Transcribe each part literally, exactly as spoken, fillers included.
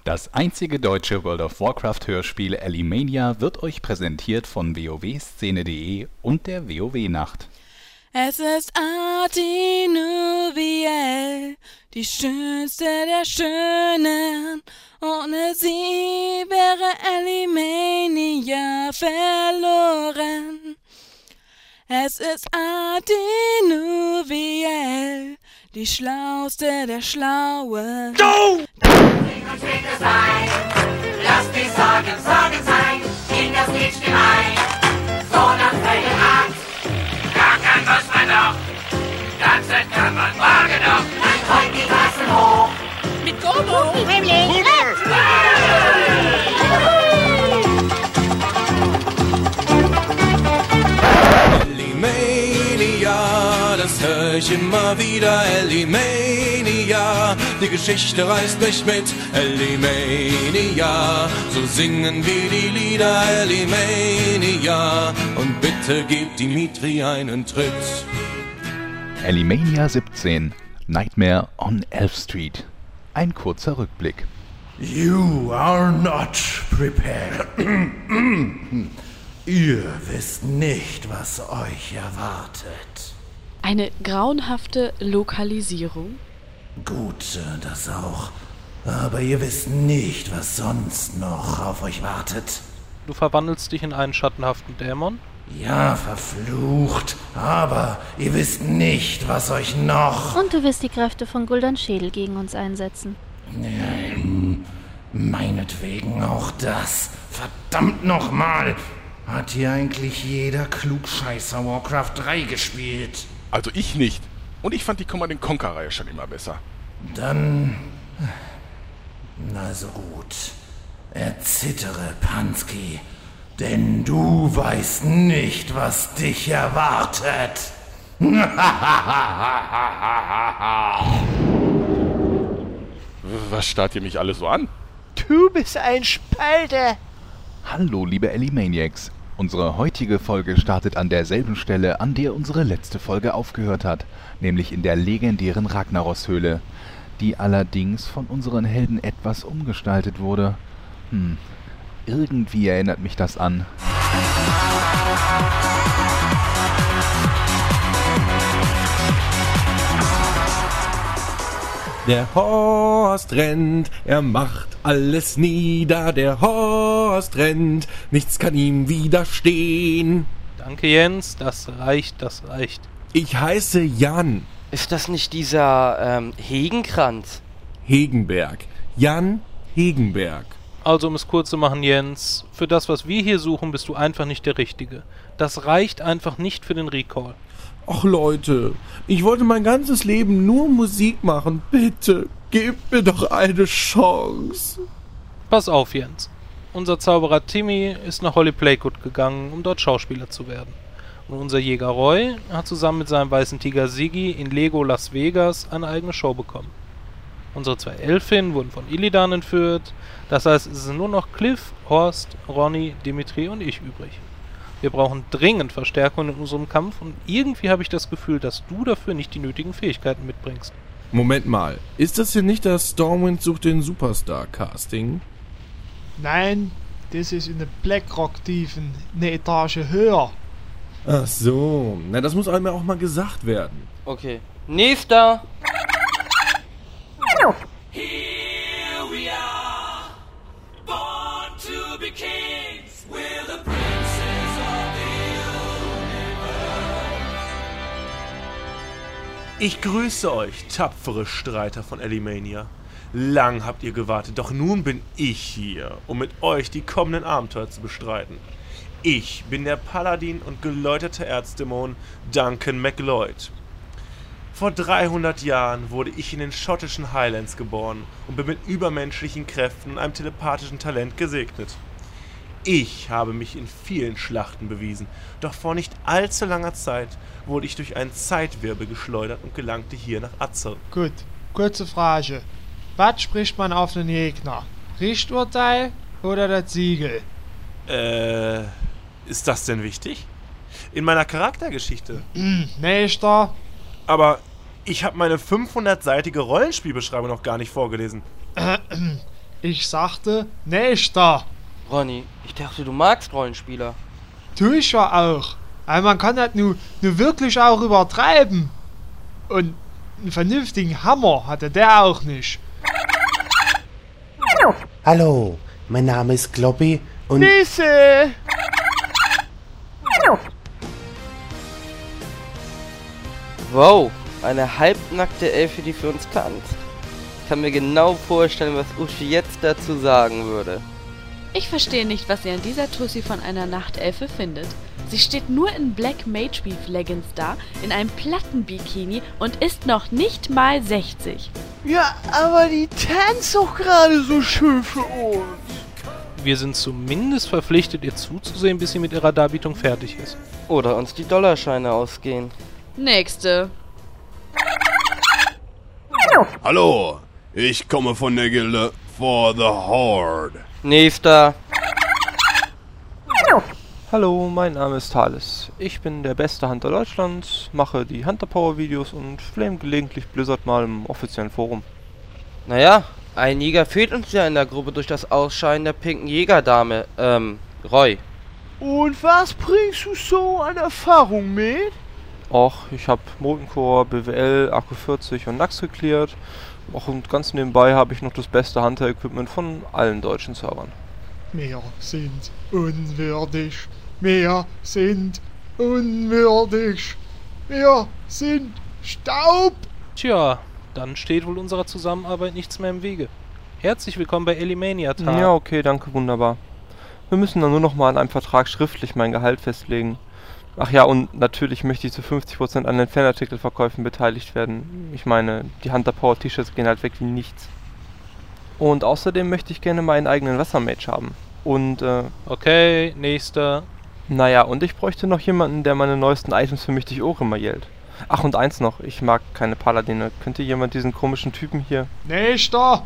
Das einzige deutsche World of Warcraft Hörspiel Alimania wird euch präsentiert von w o w szene punkt de und der WoW-Nacht. Es ist Artinuviel, die schönste der Schönen. Ohne sie wäre Alimania verloren. Es ist Artinuviel, die schlauste der Schlauen. Go! Und bitte sein, lass die Sorgen Sorgen sein, in das Lied stimm ein, so nach Feierabend. Rackern muss man doch, tanzen kann man morgen noch, dann träumt die Tassen hoch. Mit Gobo, Himmel, Alimania, das hör ich immer wieder. Alimania, die Geschichte reißt mich mit. Alimania, so singen wir die Lieder. Alimania, und bitte gebt Dimitri einen Tritt. Alimania siebzehn, Nightmare on Elf Street. Ein kurzer Rückblick. You are not prepared. Ihr wisst nicht, was euch erwartet. Eine grauenhafte Lokalisierung. Gut, das auch. Aber ihr wisst nicht, was sonst noch auf euch wartet. Du verwandelst dich in einen schattenhaften Dämon? Ja, verflucht. Aber ihr wisst nicht, was euch noch... Und du wirst die Kräfte von Guldan Schädel gegen uns einsetzen. Ähm, meinetwegen auch das. Verdammt nochmal. Hat hier eigentlich jeder Klugscheißer Warcraft drei gespielt? Also ich nicht. Und ich fand die Command and Conquer-Reihe schon immer besser. Dann... Na so gut. Erzittere, Pansky. Denn du weißt nicht, was dich erwartet. Was starrt ihr mich alle so an? Du bist ein Spalter. Hallo liebe Alimaniacs. Unsere heutige Folge startet an derselben Stelle, an der unsere letzte Folge aufgehört hat, nämlich in der legendären Ragnaros-Höhle, die allerdings von unseren Helden etwas umgestaltet wurde. Hm, irgendwie erinnert mich das an. Der Horst rennt, er macht alles nieder. Der Horst rennt, nichts kann ihm widerstehen. Danke, Jens, das reicht, das reicht. Ich heiße Jan. Ist das nicht dieser, ähm, Hegenkranz? Hegenberg. Jan Hegenberg. Also, um es kurz zu machen, Jens, für das, was wir hier suchen, bist du einfach nicht der Richtige. Das reicht einfach nicht für den Recall. Ach Leute, ich wollte mein ganzes Leben nur Musik machen. Bitte, gebt mir doch eine Chance. Pass auf, Jens. Unser Zauberer Timmy ist nach Holly Playgood gegangen, um dort Schauspieler zu werden. Und unser Jäger Roy hat zusammen mit seinem weißen Tiger Siggi in Lego Las Vegas eine eigene Show bekommen. Unsere zwei Elfinnen wurden von Illidan entführt. Das heißt, es sind nur noch Cliff, Horst, Ronny, Dimitri und ich übrig. Wir brauchen dringend Verstärkung in unserem Kampf und irgendwie habe ich das Gefühl, dass du dafür nicht die nötigen Fähigkeiten mitbringst. Moment mal, ist das hier nicht das Stormwind sucht den Superstar-Casting? Nein, das ist in den Blackrock-Tiefen, eine Etage höher. Ach so, na das muss einem ja auch mal gesagt werden. Okay. Nächster! Here we are, born to be kings, we're the princes of the universe. Ich grüße euch, tapfere Streiter von Alimania. Lang habt ihr gewartet, doch nun bin ich hier, um mit euch die kommenden Abenteuer zu bestreiten. Ich bin der Paladin und geläuterte Erzdämon Duncan MacLeod. Vor dreihundert Jahren wurde ich in den schottischen Highlands geboren und bin mit übermenschlichen Kräften und einem telepathischen Talent gesegnet. Ich habe mich in vielen Schlachten bewiesen, doch vor nicht allzu langer Zeit wurde ich durch einen Zeitwirbel geschleudert und gelangte hier nach Azeroth. Gut, kurze Frage. Was spricht man auf den Gegner? Richturteil oder das Siegel? Äh, ist das denn wichtig? In meiner Charaktergeschichte. Nächster. Aber ich habe meine fünfhundertseitige Rollenspielbeschreibung noch gar nicht vorgelesen. Ich sagte, nächster. Ronny, ich dachte, du magst Rollenspieler. Tu ich ja auch. Aber man kann das nur, nur wirklich auch übertreiben. Und einen vernünftigen Hammer hatte der auch nicht. Hallo, mein Name ist Globby und... Nisse! Wow, eine halbnackte Elfe, die für uns tanzt. Ich kann mir genau vorstellen, was Uschi jetzt dazu sagen würde. Ich verstehe nicht, was ihr an dieser Tussi von einer Nachtelfe findet. Sie steht nur in Black Mage Beef Leggings da, in einem Plattenbikini und ist noch nicht mal sechzig. Ja, aber die tanzt doch gerade so schön für uns. Wir sind zumindest verpflichtet, ihr zuzusehen, bis sie mit ihrer Darbietung fertig ist. Oder uns die Dollarscheine ausgehen. Nächste. Hallo, ich komme von der Gilde For the Horde. Nächster. Hallo, mein Name ist Thales. Ich bin der beste Hunter Deutschlands, mache die Hunter Power Videos und flame gelegentlich Blizzard mal im offiziellen Forum. Naja, ein Jäger fehlt uns ja in der Gruppe durch das Ausscheiden der pinken Jägerdame, ähm, Roy. Und was bringst du so an Erfahrung mit? Och, ich hab Moltencore, B W L, Akku vierzig und Nax geklärt. Och, und ganz nebenbei habe ich noch das beste Hunter-Equipment von allen deutschen Servern. Wir sind unwürdig. Wir sind unwürdig. Wir sind Staub. Tja, dann steht wohl unserer Zusammenarbeit nichts mehr im Wege. Herzlich willkommen bei Elimania Tag. Ja, okay, danke, wunderbar. Wir müssen dann nur noch mal an einem Vertrag schriftlich mein Gehalt festlegen. Ach ja, und natürlich möchte ich zu fünfzig Prozent an den Fanartikelverkäufen beteiligt werden. Ich meine, die Hunter Power T-Shirts gehen halt weg wie nichts. Und außerdem möchte ich gerne meinen eigenen Wassermage haben. Und, äh... Okay, nächster. Naja, und ich bräuchte noch jemanden, der meine neuesten Items für mich durch Ohrrimmer jählt. Ach, und eins noch, ich mag keine Paladine. Könnte jemand diesen komischen Typen hier... Nächster!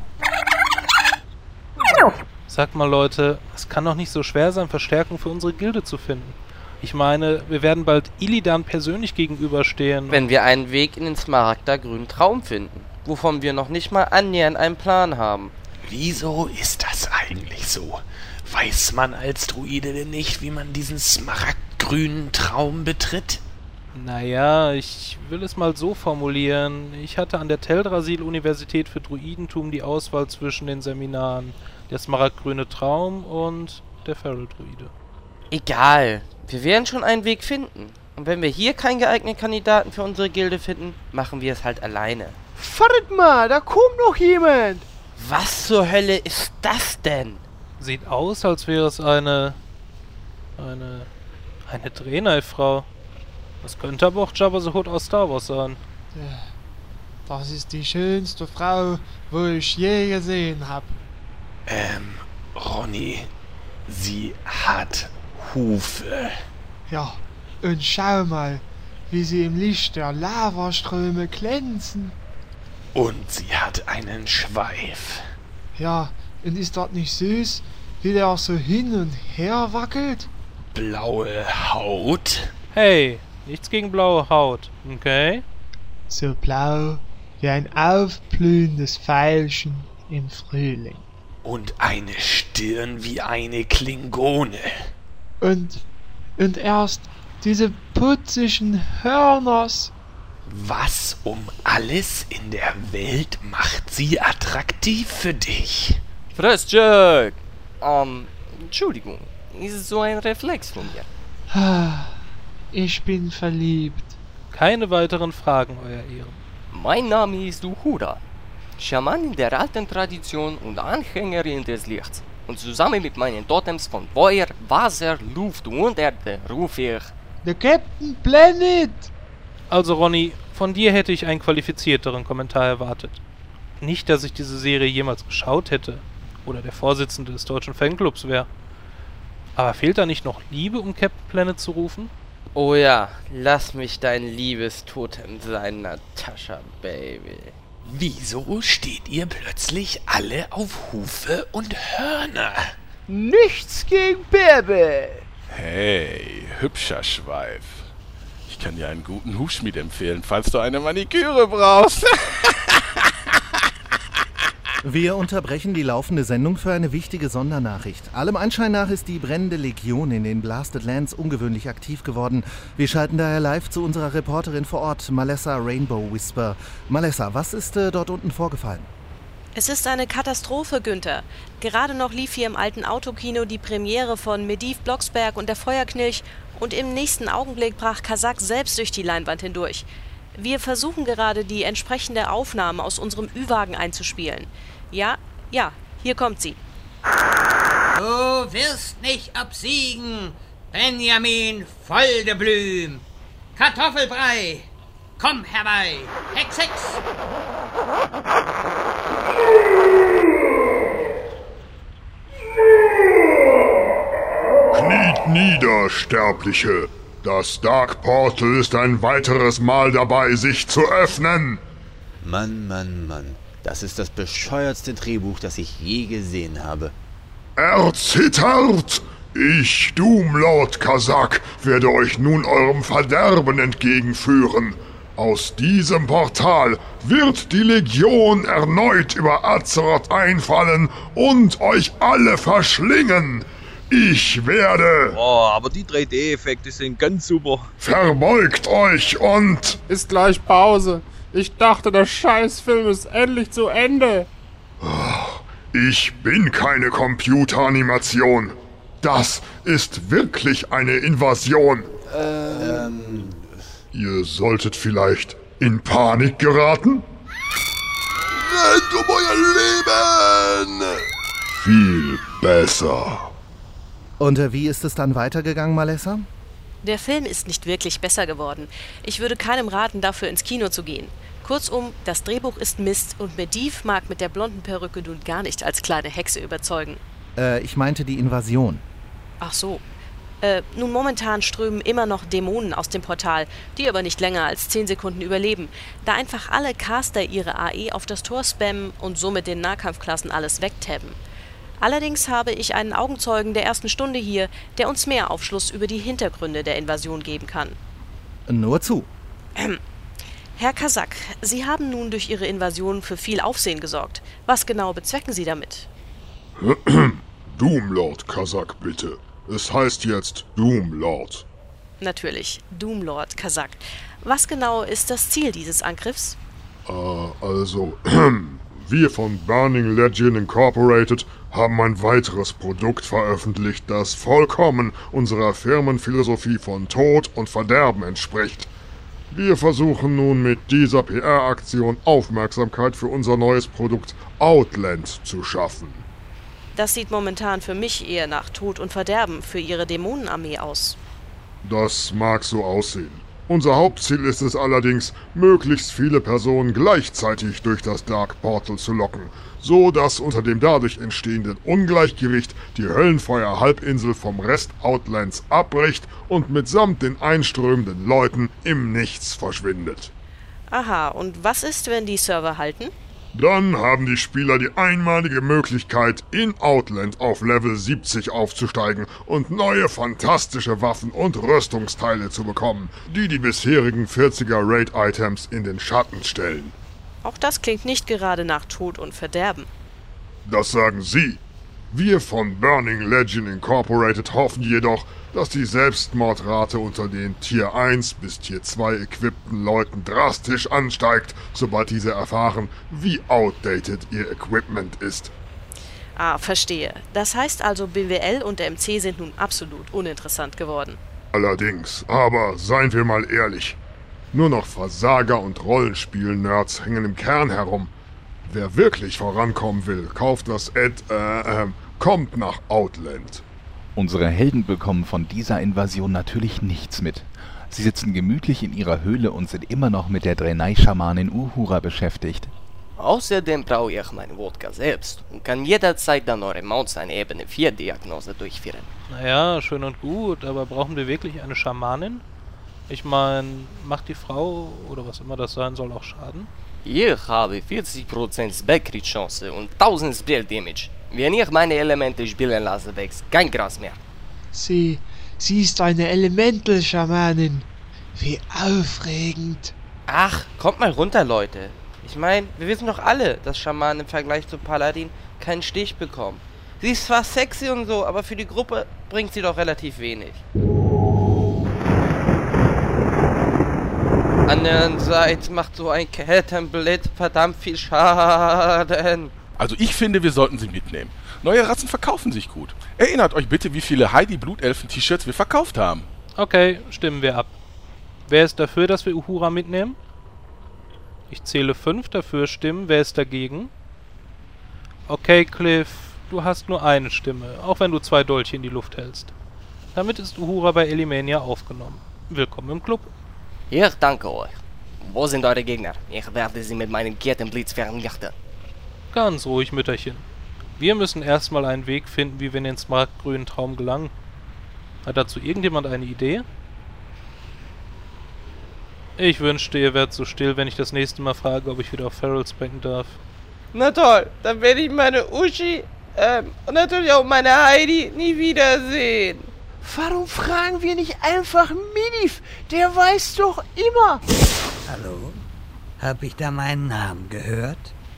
Sag mal, Leute, es kann doch nicht so schwer sein, Verstärkung für unsere Gilde zu finden. Ich meine, wir werden bald Illidan persönlich gegenüberstehen. Wenn wir einen Weg in den smaragdergrünen Traum finden, wovon wir noch nicht mal annähernd einen Plan haben. Wieso ist das eigentlich so? Weiß man als Druide denn nicht, wie man diesen smaragdgrünen Traum betritt? Naja, ich will es mal so formulieren. Ich hatte an der Teldrassil-Universität für Druidentum die Auswahl zwischen den Seminaren der smaragdgrüne Traum und der Feral-Druide. Egal, wir werden schon einen Weg finden. Und wenn wir hier keinen geeigneten Kandidaten für unsere Gilde finden, machen wir es halt alleine. Wartet mal, da kommt noch jemand. Was zur Hölle ist das denn? Sieht aus, als wäre es eine... eine... eine Draenei-Frau. Das könnte aber auch Jabba the Hutt aus Star Wars sein. Das ist die schönste Frau, wo ich je gesehen habe. Ähm, Ronny, sie hat Hufe. Ja, und schau mal, wie sie im Licht der Lavaströme glänzen. Und sie hat einen Schweif. Ja, und ist das nicht süß, wie der auch so hin und her wackelt? Blaue Haut? Hey, nichts gegen blaue Haut, okay? So blau wie ein aufblühendes Veilchen im Frühling. Und eine Stirn wie eine Klingone. Und, und erst diese putzigen Hörners. Was um alles in der Welt macht sie attraktiv für dich? Fressjörg! Ähm, Entschuldigung, ist so ein Reflex von mir. Ich bin verliebt. Keine weiteren Fragen, Euer Ehren. Mein Name ist Uhura, Schamanin der alten Tradition und Anhängerin des Lichts. Und zusammen mit meinen Totems von Feuer, Wasser, Luft und Erde rufe ich... The Captain Planet! Also Ronny, von dir hätte ich einen qualifizierteren Kommentar erwartet. Nicht, dass ich diese Serie jemals geschaut hätte oder der Vorsitzende des deutschen Fanclubs wäre. Aber fehlt da nicht noch Liebe, um Captain Planet zu rufen? Oh ja, lass mich dein liebes Totem sein, Natascha, Baby. Wieso steht ihr plötzlich alle auf Hufe und Hörner? Nichts gegen Bärbe. Hey, hübscher Schweif. Ich kann dir einen guten Hufschmied empfehlen, falls du eine Maniküre brauchst. Wir unterbrechen die laufende Sendung für eine wichtige Sondernachricht. Allem Anschein nach ist die brennende Legion in den Blasted Lands ungewöhnlich aktiv geworden. Wir schalten daher live zu unserer Reporterin vor Ort, Malessa Rainbow Whisper. Malessa, was ist äh, dort unten vorgefallen? Es ist eine Katastrophe, Günther. Gerade noch lief hier im alten Autokino die Premiere von Medivh Blocksberg und der Feuerknilch und im nächsten Augenblick brach Kazak selbst durch die Leinwand hindurch. Wir versuchen gerade, die entsprechende Aufnahme aus unserem Ü-Wagen einzuspielen. Ja, ja, hier kommt sie. Du wirst nicht obsiegen, Benjamin Voldeblüm. Kartoffelbrei, komm herbei, Hex, Hex. Kniet nieder, Sterbliche. Das Dark Portal ist ein weiteres Mal dabei, sich zu öffnen. Mann, Mann, Mann. Das ist das bescheuertste Drehbuch, das ich je gesehen habe. Erzittert! Ich, Doomlord Kazak, werde euch nun eurem Verderben entgegenführen. Aus diesem Portal wird die Legion erneut über Azeroth einfallen und euch alle verschlingen. Ich werde... Oh, aber die drei D-Effekte sind ganz super. Verbeugt euch und... Ist gleich Pause. Ich dachte, der Scheißfilm ist endlich zu Ende. Ich bin keine Computeranimation. Das ist wirklich eine Invasion. Ähm... Ihr solltet vielleicht in Panik geraten? Rennt um euer Leben! Viel besser. Und äh, wie ist es dann weitergegangen, Malessa? Der Film ist nicht wirklich besser geworden. Ich würde keinem raten, dafür ins Kino zu gehen. Kurzum, das Drehbuch ist Mist und Medivh mag mit der blonden Perücke nun gar nicht als kleine Hexe überzeugen. Äh, ich meinte die Invasion. Ach so. Äh, nun momentan strömen immer noch Dämonen aus dem Portal, die aber nicht länger als zehn Sekunden überleben, da einfach alle Caster ihre A E auf das Tor spammen und somit den Nahkampfklassen alles wegtabben. Allerdings habe ich einen Augenzeugen der ersten Stunde hier, der uns mehr Aufschluss über die Hintergründe der Invasion geben kann. Nur zu. Ähm, Herr Kazak, Sie haben nun durch Ihre Invasion für viel Aufsehen gesorgt. Was genau bezwecken Sie damit? Doomlord Kazak, bitte. Es heißt jetzt Doomlord. Natürlich, Doomlord Kazak. Was genau ist das Ziel dieses Angriffs? Äh, also, wir von Burning Legion Incorporated haben ein weiteres Produkt veröffentlicht, das vollkommen unserer Firmenphilosophie von Tod und Verderben entspricht. Wir versuchen nun mit dieser P R-Aktion Aufmerksamkeit für unser neues Produkt Outland zu schaffen. Das sieht momentan für mich eher nach Tod und Verderben für Ihre Dämonenarmee aus. Das mag so aussehen. Unser Hauptziel ist es allerdings, möglichst viele Personen gleichzeitig durch das Dark Portal zu locken, so dass unter dem dadurch entstehenden Ungleichgewicht die Höllenfeuer-Halbinsel vom Rest Outlands abbricht und mitsamt den einströmenden Leuten im Nichts verschwindet. Aha, und was ist, wenn die Server halten? Dann haben die Spieler die einmalige Möglichkeit, in Outland auf Level siebzig aufzusteigen und neue fantastische Waffen und Rüstungsteile zu bekommen, die die bisherigen vierziger Raid-Items in den Schatten stellen. Auch das klingt nicht gerade nach Tod und Verderben. Das sagen Sie. Wir von Burning Legion Incorporated hoffen jedoch, dass die Selbstmordrate unter den Tier eins bis Tier zwei equippten Leuten drastisch ansteigt, sobald diese erfahren, wie outdated ihr Equipment ist. Ah, verstehe. Das heißt also, B W L und M C sind nun absolut uninteressant geworden. Allerdings, aber seien wir mal ehrlich. Nur noch Versager und Rollenspiel-Nerds hängen im Kern herum. Wer wirklich vorankommen will, kauft das Ad, äh, äh, kommt nach Outland. Unsere Helden bekommen von dieser Invasion natürlich nichts mit. Sie sitzen gemütlich in ihrer Höhle und sind immer noch mit der Draenei-Schamanin Uhura beschäftigt. Außerdem brauche ich meine Wodka selbst und kann jederzeit dann eure Maus eine Ebene vier Diagnose durchführen. Naja, schön und gut, aber brauchen wir wirklich eine Schamanin? Ich meine, macht die Frau, oder was immer das sein soll, auch Schaden? Ich habe vierzig Prozent Backcrit-Chance und tausend Spell-Damage. Wenn ich meine Elemente spielen lasse, wächst kein Gras mehr. Sie, sie ist eine Elemental-Schamanin. Wie aufregend. Ach, kommt mal runter, Leute. Ich meine, wir wissen doch alle, dass Schamanen im Vergleich zu Paladin keinen Stich bekommen. Sie ist zwar sexy und so, aber für die Gruppe bringt sie doch relativ wenig. Andererseits macht so ein Kettenblitz verdammt viel Schaden. Also ich finde, wir sollten sie mitnehmen. Neue Rassen verkaufen sich gut. Erinnert euch bitte, wie viele Heidi Blutelfen-T-Shirts wir verkauft haben. Okay, stimmen wir ab. Wer ist dafür, dass wir Uhura mitnehmen? Ich zähle fünf dafür Stimmen. Wer ist dagegen? Okay, Cliff, du hast nur eine Stimme, auch wenn du zwei Dolche in die Luft hältst. Damit ist Uhura bei Elimania aufgenommen. Willkommen im Club. Ich danke euch. Wo sind eure Gegner? Ich werde sie mit meinem Kettenblitz vernichten. Ganz ruhig, Mütterchen. Wir müssen erstmal einen Weg finden, wie wir in den smaragdgrünen Traum gelangen. Hat dazu irgendjemand eine Idee? Ich wünschte, ihr wärt so still, wenn ich das nächste Mal frage, ob ich wieder auf Ferals becken darf. Na toll, dann werde ich meine Uschi, ähm, und natürlich auch meine Heidi nie wiedersehen. Warum fragen wir nicht einfach Medivh? Der weiß doch immer. Hallo? Hab ich da meinen Namen gehört?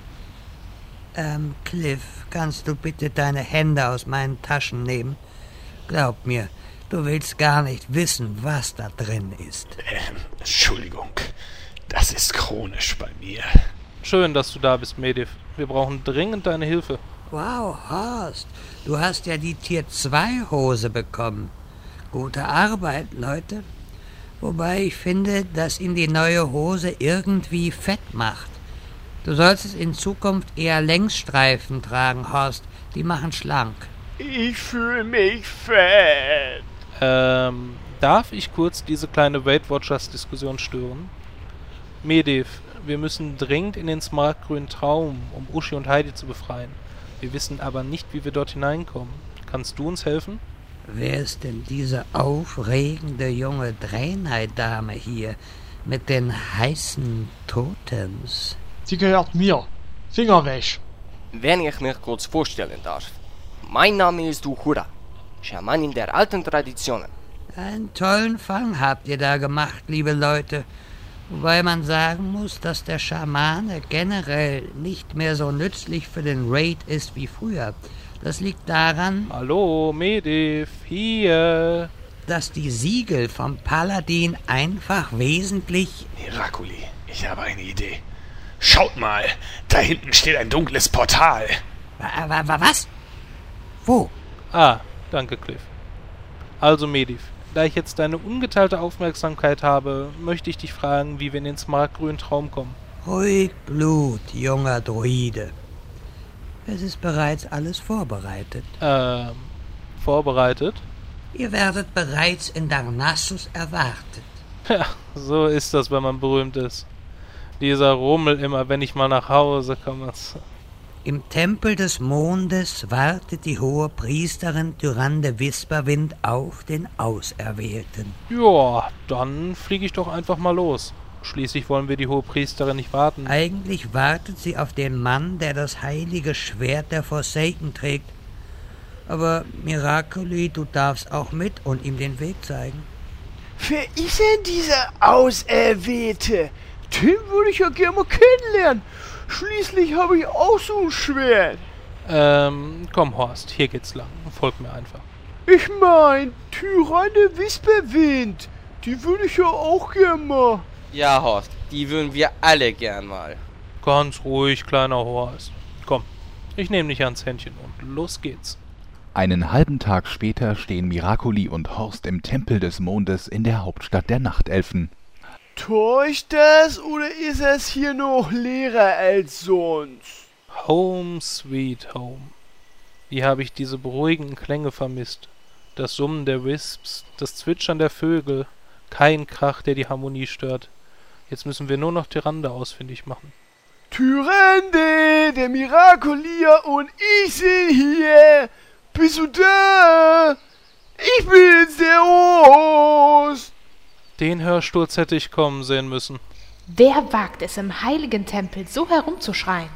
Ähm, Cliff, kannst du bitte deine Hände aus meinen Taschen nehmen? Glaub mir, du willst gar nicht wissen, was da drin ist. Ähm, Entschuldigung. Das ist chronisch bei mir. Schön, dass du da bist, Medivh. Wir brauchen dringend deine Hilfe. Wow, Horst, du hast ja die Tier zwei Hose bekommen. Gute Arbeit, Leute. Wobei ich finde, dass ihn die neue Hose irgendwie fett macht. Du solltest in Zukunft eher Längsstreifen tragen, Horst. Die machen schlank. Ich fühle mich fett. Ähm, darf ich kurz diese kleine Weight Watchers-Diskussion stören? Medivh, wir müssen dringend in den smaragdgrünen Traum, um Uschi und Heidi zu befreien. Wir wissen aber nicht, wie wir dort hineinkommen. Kannst du uns helfen? Wer ist denn diese aufregende junge Draenei-Dame hier mit den heißen Totems? Sie gehört mir. Finger weg. Wenn ich mich kurz vorstellen darf. Mein Name ist Uhura, Schamanin der alten Traditionen. Einen tollen Fang habt ihr da gemacht, liebe Leute. Wobei man sagen muss, dass der Schamane generell nicht mehr so nützlich für den Raid ist wie früher. Das liegt daran... Hallo, Medivh, hier. ...dass die Siegel vom Paladin einfach wesentlich... Miraculi, ich habe eine Idee. Schaut mal, da hinten steht ein dunkles Portal. Wa- wa- Was? Wo? Ah, danke, Cliff. Also, Medivh, da ich jetzt deine ungeteilte Aufmerksamkeit habe, möchte ich dich fragen, wie wir in den smaragdgrünen Traum kommen. Ruhig Blut, junger Druide. Es ist bereits alles vorbereitet. Ähm, vorbereitet? Ihr werdet bereits in Darnassus erwartet. Ja, so ist das, wenn man berühmt ist. Dieser Rummel immer, wenn ich mal nach Hause komme. Im Tempel des Mondes wartet die hohe Priesterin Tyrande Wisperwind auf den Auserwählten. Ja, dann fliege ich doch einfach mal los. Schließlich wollen wir die hohe Priesterin nicht warten. Eigentlich wartet sie auf den Mann, der das heilige Schwert der Forsaken trägt. Aber Miraculi, du darfst auch mit und ihm den Weg zeigen. Wer ist denn dieser Auserwählte? Den würde ich ja gerne mal kennenlernen. Schließlich habe ich auch so ein Schwert. Ähm, komm Horst, hier geht's lang. Folg mir einfach. Ich mein, Tyrande Wisperwind. Die würde ich ja auch gern mal. Ja, Horst, die würden wir alle gern mal. Ganz ruhig, kleiner Horst. Komm, ich nehme dich ans Händchen und los geht's. Einen halben Tag später stehen Miraculi und Horst im Tempel des Mondes in der Hauptstadt der Nachtelfen. Täuscht das oder ist es hier noch leerer als sonst? Home sweet home. Wie habe ich diese beruhigenden Klänge vermisst. Das Summen der Wisps, das Zwitschern der Vögel, kein Krach, der die Harmonie stört. Jetzt müssen wir nur noch Tyrande ausfindig machen. Tyrande, der Miraculier und ich sind hier. Bist du da? Ich bin's, der Horst. Den Hörsturz hätte ich kommen sehen müssen. Wer wagt es im heiligen Tempel so herumzuschreien?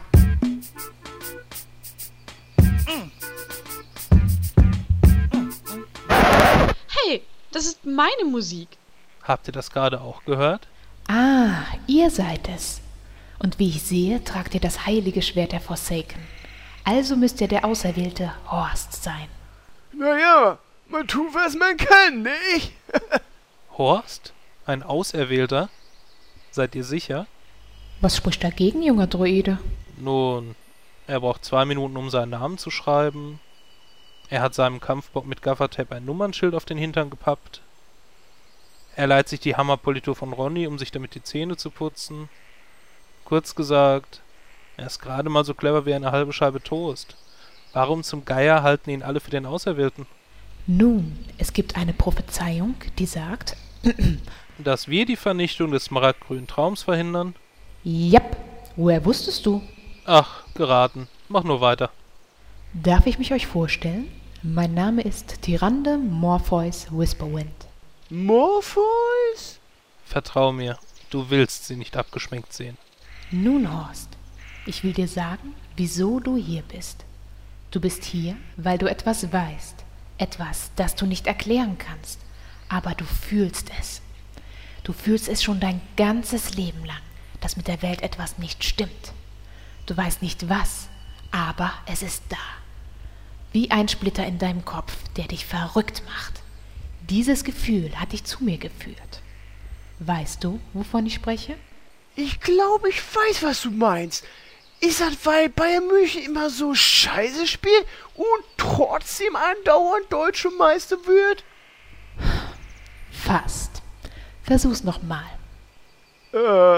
Hey, das ist meine Musik. Habt ihr das gerade auch gehört? Ah, ihr seid es. Und wie ich sehe, tragt ihr das heilige Schwert der Forsaken. Also müsst ihr der auserwählte Horst sein. Naja, man tut, was man kann, nicht? Horst? Ein Auserwählter? Seid ihr sicher? Was spricht dagegen, junger Druide? Nun, er braucht zwei Minuten, um seinen Namen zu schreiben. Er hat seinem Kampfbock mit Gaffertape ein Nummernschild auf den Hintern gepappt. Er leiht sich die Hammerpolitur von Ronny, um sich damit die Zähne zu putzen. Kurz gesagt, er ist gerade mal so clever wie eine halbe Scheibe Toast. Warum zum Geier halten ihn alle für den Auserwählten? Nun, es gibt eine Prophezeiung, die sagt, dass wir die Vernichtung des smaragdgrünen Traums verhindern? Jap, woher wusstest du? Ach, geraten. Mach nur weiter. Darf ich mich euch vorstellen? Mein Name ist Tyrande Morpheus Whisperwind. Morpheus? Vertrau mir, du willst sie nicht abgeschminkt sehen. Nun, Horst, ich will dir sagen, wieso du hier bist. Du bist hier, weil du etwas weißt. Etwas, das du nicht erklären kannst. Aber du fühlst es. Du fühlst es schon dein ganzes Leben lang, dass mit der Welt etwas nicht stimmt. Du weißt nicht was, aber es ist da. Wie ein Splitter in deinem Kopf, der dich verrückt macht. Dieses Gefühl hat dich zu mir geführt. Weißt du, wovon ich spreche? Ich glaube, ich weiß, was du meinst. Ist das, weil Bayern München immer so scheiße spielt und trotzdem andauernd deutsche Meister wird? Fast. Versuch's nochmal. Äh,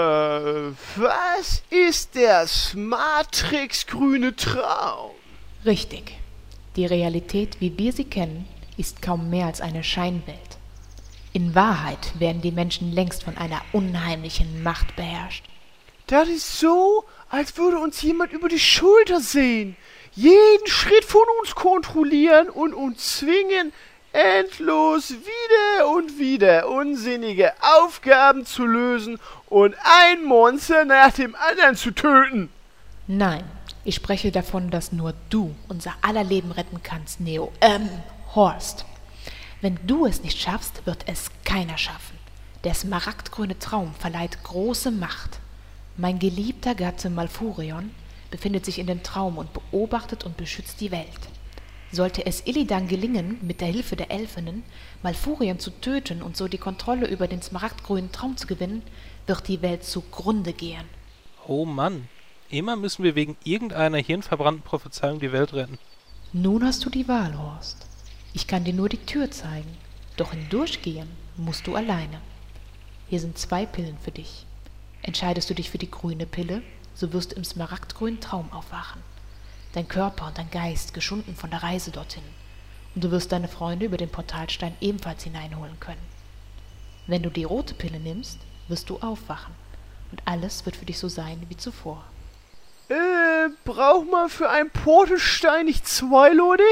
was ist der Smartrix grüne Traum? Richtig. Die Realität, wie wir sie kennen, ist kaum mehr als eine Scheinwelt. In Wahrheit werden die Menschen längst von einer unheimlichen Macht beherrscht. Das ist so, als würde uns jemand über die Schulter sehen, jeden Schritt von uns kontrollieren und uns zwingen, endlos wieder und wieder unsinnige Aufgaben zu lösen und ein Monster nach dem anderen zu töten. Nein, ich spreche davon, dass nur du unser aller Leben retten kannst, Neo, ähm, Horst. Wenn du es nicht schaffst, wird es keiner schaffen. Der smaragdgrüne Traum verleiht große Macht. Mein geliebter Gatte Malfurion befindet sich in dem Traum und beobachtet und beschützt die Welt. Sollte es Illidan gelingen, mit der Hilfe der Elfinnen Malfurion zu töten und so die Kontrolle über den smaragdgrünen Traum zu gewinnen, wird die Welt zugrunde gehen. Oh Mann, immer müssen wir wegen irgendeiner hirnverbrannten Prophezeiung die Welt retten. Nun hast du die Wahl, Horst. Ich kann dir nur die Tür zeigen, doch hindurchgehen musst du alleine. Hier sind zwei Pillen für dich. Entscheidest du dich für die grüne Pille, so wirst du im smaragdgrünen Traum aufwachen. Dein Körper und dein Geist geschunden von der Reise dorthin. Und du wirst deine Freunde über den Portalstein ebenfalls hineinholen können. Wenn du die rote Pille nimmst, wirst du aufwachen. Und alles wird für dich so sein wie zuvor. Äh, braucht man für einen Portalstein nicht zwei, Leute?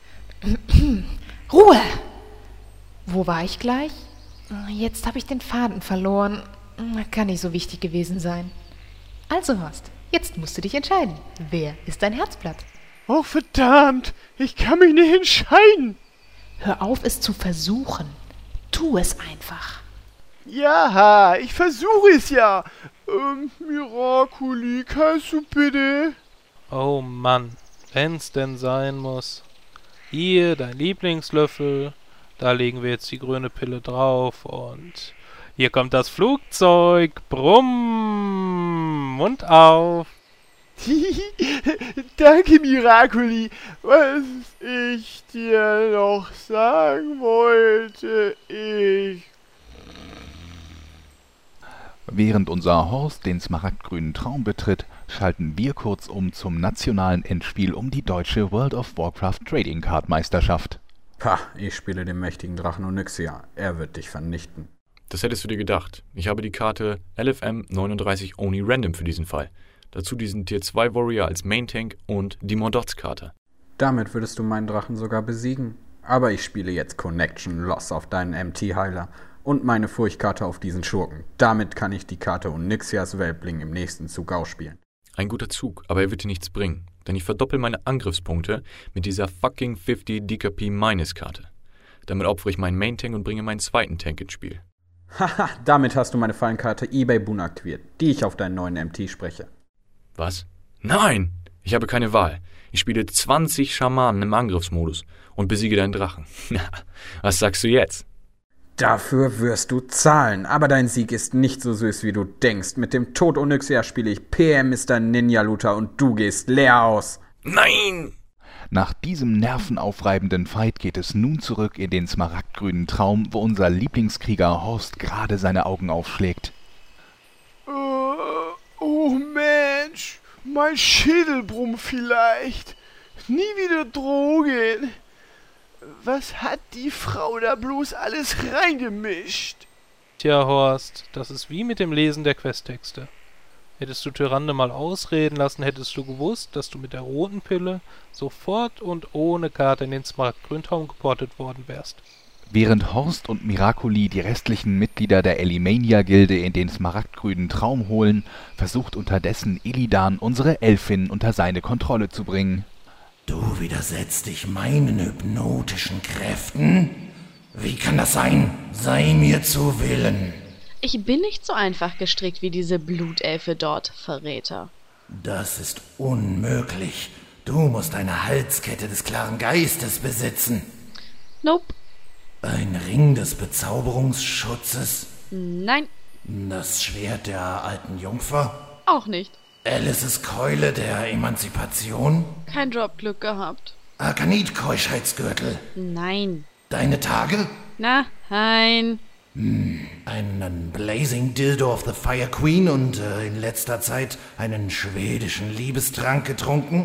Ruhe! Wo war ich gleich? Jetzt habe ich den Faden verloren. Kann nicht so wichtig gewesen sein. Also Horst, jetzt musst du dich entscheiden. Wer ist dein Herzblatt? Oh verdammt, ich kann mich nicht entscheiden. Hör auf, es zu versuchen. Tu es einfach. Ja, ich versuche es ja. Ähm, Miraculi, kannst du bitte? Oh Mann, wenn's denn sein muss. Hier, dein Lieblingslöffel. Da legen wir jetzt die grüne Pille drauf und hier kommt das Flugzeug. Brumm und auf. Danke, Miraculi. Was ich dir noch sagen wollte, ich... Während unser Horst den smaragdgrünen Traum betritt, schalten wir kurz um zum nationalen Endspiel um die deutsche World of Warcraft Trading Card Meisterschaft. Pah, ich spiele den mächtigen Drachen Onyxia. Er wird dich vernichten. Das hättest du dir gedacht. Ich habe die Karte L F M neununddreißig Only Random für diesen Fall. Dazu diesen Tier zwei Warrior als Main Tank und die Mordots-Karte. Damit würdest du meinen Drachen sogar besiegen. Aber ich spiele jetzt Connection Loss auf deinen M T-Heiler und meine Furchtkarte auf diesen Schurken. Damit kann ich die Karte Onyxias Welbling im nächsten Zug ausspielen. Ein guter Zug, aber er wird dir nichts bringen. Denn ich verdoppel meine Angriffspunkte mit dieser fucking fünfzig D K P Minus Karte. Damit opfere ich meinen Main Tank und bringe meinen zweiten Tank ins Spiel. Haha, damit hast du meine Fallenkarte eBay Boon aktiviert, die ich auf deinen neuen M T spreche. Was? Nein! Ich habe keine Wahl. Ich spiele zwanzig Schamanen im Angriffsmodus und besiege deinen Drachen. Was sagst du jetzt? Dafür wirst du zahlen, aber dein Sieg ist nicht so süß, wie du denkst. Mit dem Tod Onyxia spiele ich P M Mister Ninja Looter und du gehst leer aus. Nein! Nach diesem nervenaufreibenden Fight geht es nun zurück in den smaragdgrünen Traum, wo unser Lieblingskrieger Horst gerade seine Augen aufschlägt. Oh, oh Mensch, mein Schädel brummt vielleicht. Nie wieder Drogen. Was hat die Frau da bloß alles reingemischt? Tja, Horst, das ist wie mit dem Lesen der Questtexte. Hättest du Tyrande mal ausreden lassen, hättest du gewusst, dass du mit der roten Pille sofort und ohne Karte in den smaragdgrünen Traum geportet worden wärst. Während Horst und Miracoli die restlichen Mitglieder der Elimania-Gilde in den smaragdgrünen Traum holen, versucht unterdessen Illidan unsere Elfin unter seine Kontrolle zu bringen. Du widersetzt dich meinen hypnotischen Kräften? Wie kann das sein? Sei mir zu Willen. Ich bin nicht so einfach gestrickt wie diese Blutelfe dort, Verräter. Das ist unmöglich. Du musst eine Halskette des klaren Geistes besitzen. Nope. Ein Ring des Bezauberungsschutzes? Nein. Das Schwert der alten Jungfer? Auch nicht. Alices Keule der Emanzipation? Kein Dropglück gehabt. Arkanit-Keuschheitsgürtel? Nein. Deine Tage? Na, nein. Hm, einen Blazing Dildo of the Fire Queen und äh, in letzter Zeit einen schwedischen Liebestrank getrunken?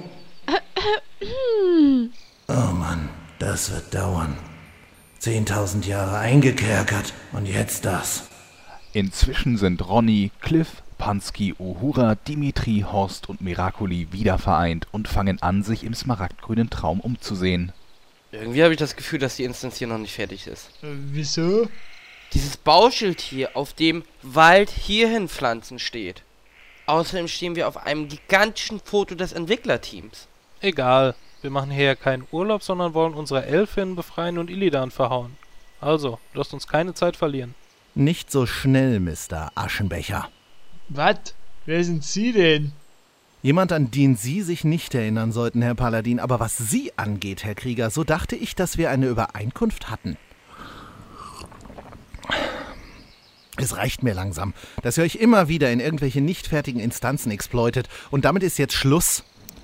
Oh Mann, das wird dauern. Zehntausend Jahre eingekerkert und jetzt das. Inzwischen sind Ronny, Cliff, Pansky, Uhura, Dimitri, Horst und Miracoli wieder vereint und fangen an, sich im smaragdgrünen Traum umzusehen. Irgendwie habe ich das Gefühl, dass die Instanz hier noch nicht fertig ist. Äh, wieso? Dieses Bauschild hier, auf dem Wald hierhin pflanzen steht. Außerdem stehen wir auf einem gigantischen Foto des Entwicklerteams. Egal, wir machen hier ja keinen Urlaub, sondern wollen unsere Elfin befreien und Illidan verhauen. Also, lasst uns keine Zeit verlieren. Nicht so schnell, Mister Aschenbecher. Was? Wer sind Sie denn? Jemand, an den Sie sich nicht erinnern sollten, Herr Paladin. Aber was Sie angeht, Herr Krieger, so dachte ich, dass wir eine Übereinkunft hatten. Es reicht mir langsam, dass ihr euch immer wieder in irgendwelche nicht fertigen Instanzen exploitet. Und damit ist jetzt Schluss.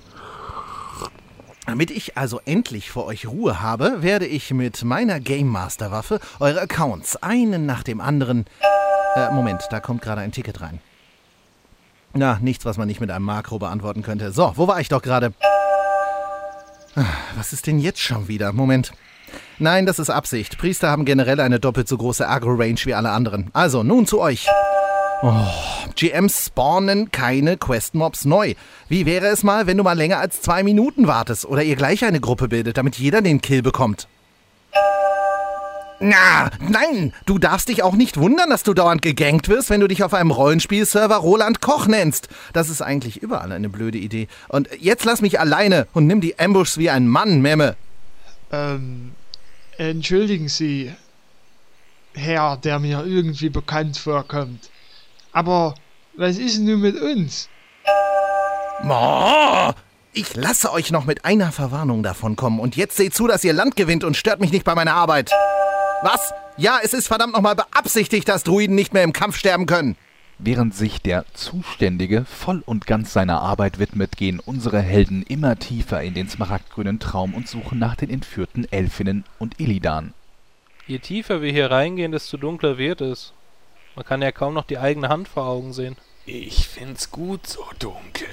Damit ich also endlich vor euch Ruhe habe, werde ich mit meiner Game Master Waffe eure Accounts einen nach dem anderen... Äh, Moment, da kommt gerade ein Ticket rein. Na, nichts, was man nicht mit einem Makro beantworten könnte. So, wo war ich doch gerade? Was ist denn jetzt schon wieder? Moment. Nein, das ist Absicht. Priester haben generell eine doppelt so große Agro-Range wie alle anderen. Also, nun zu euch. Oh, G Ms spawnen keine Quest-Mobs neu. Wie wäre es mal, wenn du mal länger als zwei Minuten wartest oder ihr gleich eine Gruppe bildet, damit jeder den Kill bekommt? Na, nein, du darfst dich auch nicht wundern, dass du dauernd gegankt wirst, wenn du dich auf einem Rollenspielserver Roland Koch nennst. Das ist eigentlich überall eine blöde Idee. Und jetzt lass mich alleine und nimm die Ambushs wie ein Mann, Memme. Ähm, entschuldigen Sie, Herr, der mir irgendwie bekannt vorkommt. Aber was ist denn nun mit uns? Oh, ich lasse euch noch mit einer Verwarnung davon kommen. Und jetzt seht zu, dass ihr Land gewinnt und stört mich nicht bei meiner Arbeit. Was? Ja, es ist verdammt nochmal beabsichtigt, dass Druiden nicht mehr im Kampf sterben können. Während sich der Zuständige voll und ganz seiner Arbeit widmet, gehen unsere Helden immer tiefer in den smaragdgrünen Traum und suchen nach den entführten Elfinnen und Illidan. Je tiefer wir hier reingehen, desto dunkler wird es. Man kann ja kaum noch die eigene Hand vor Augen sehen. Ich find's gut so dunkel.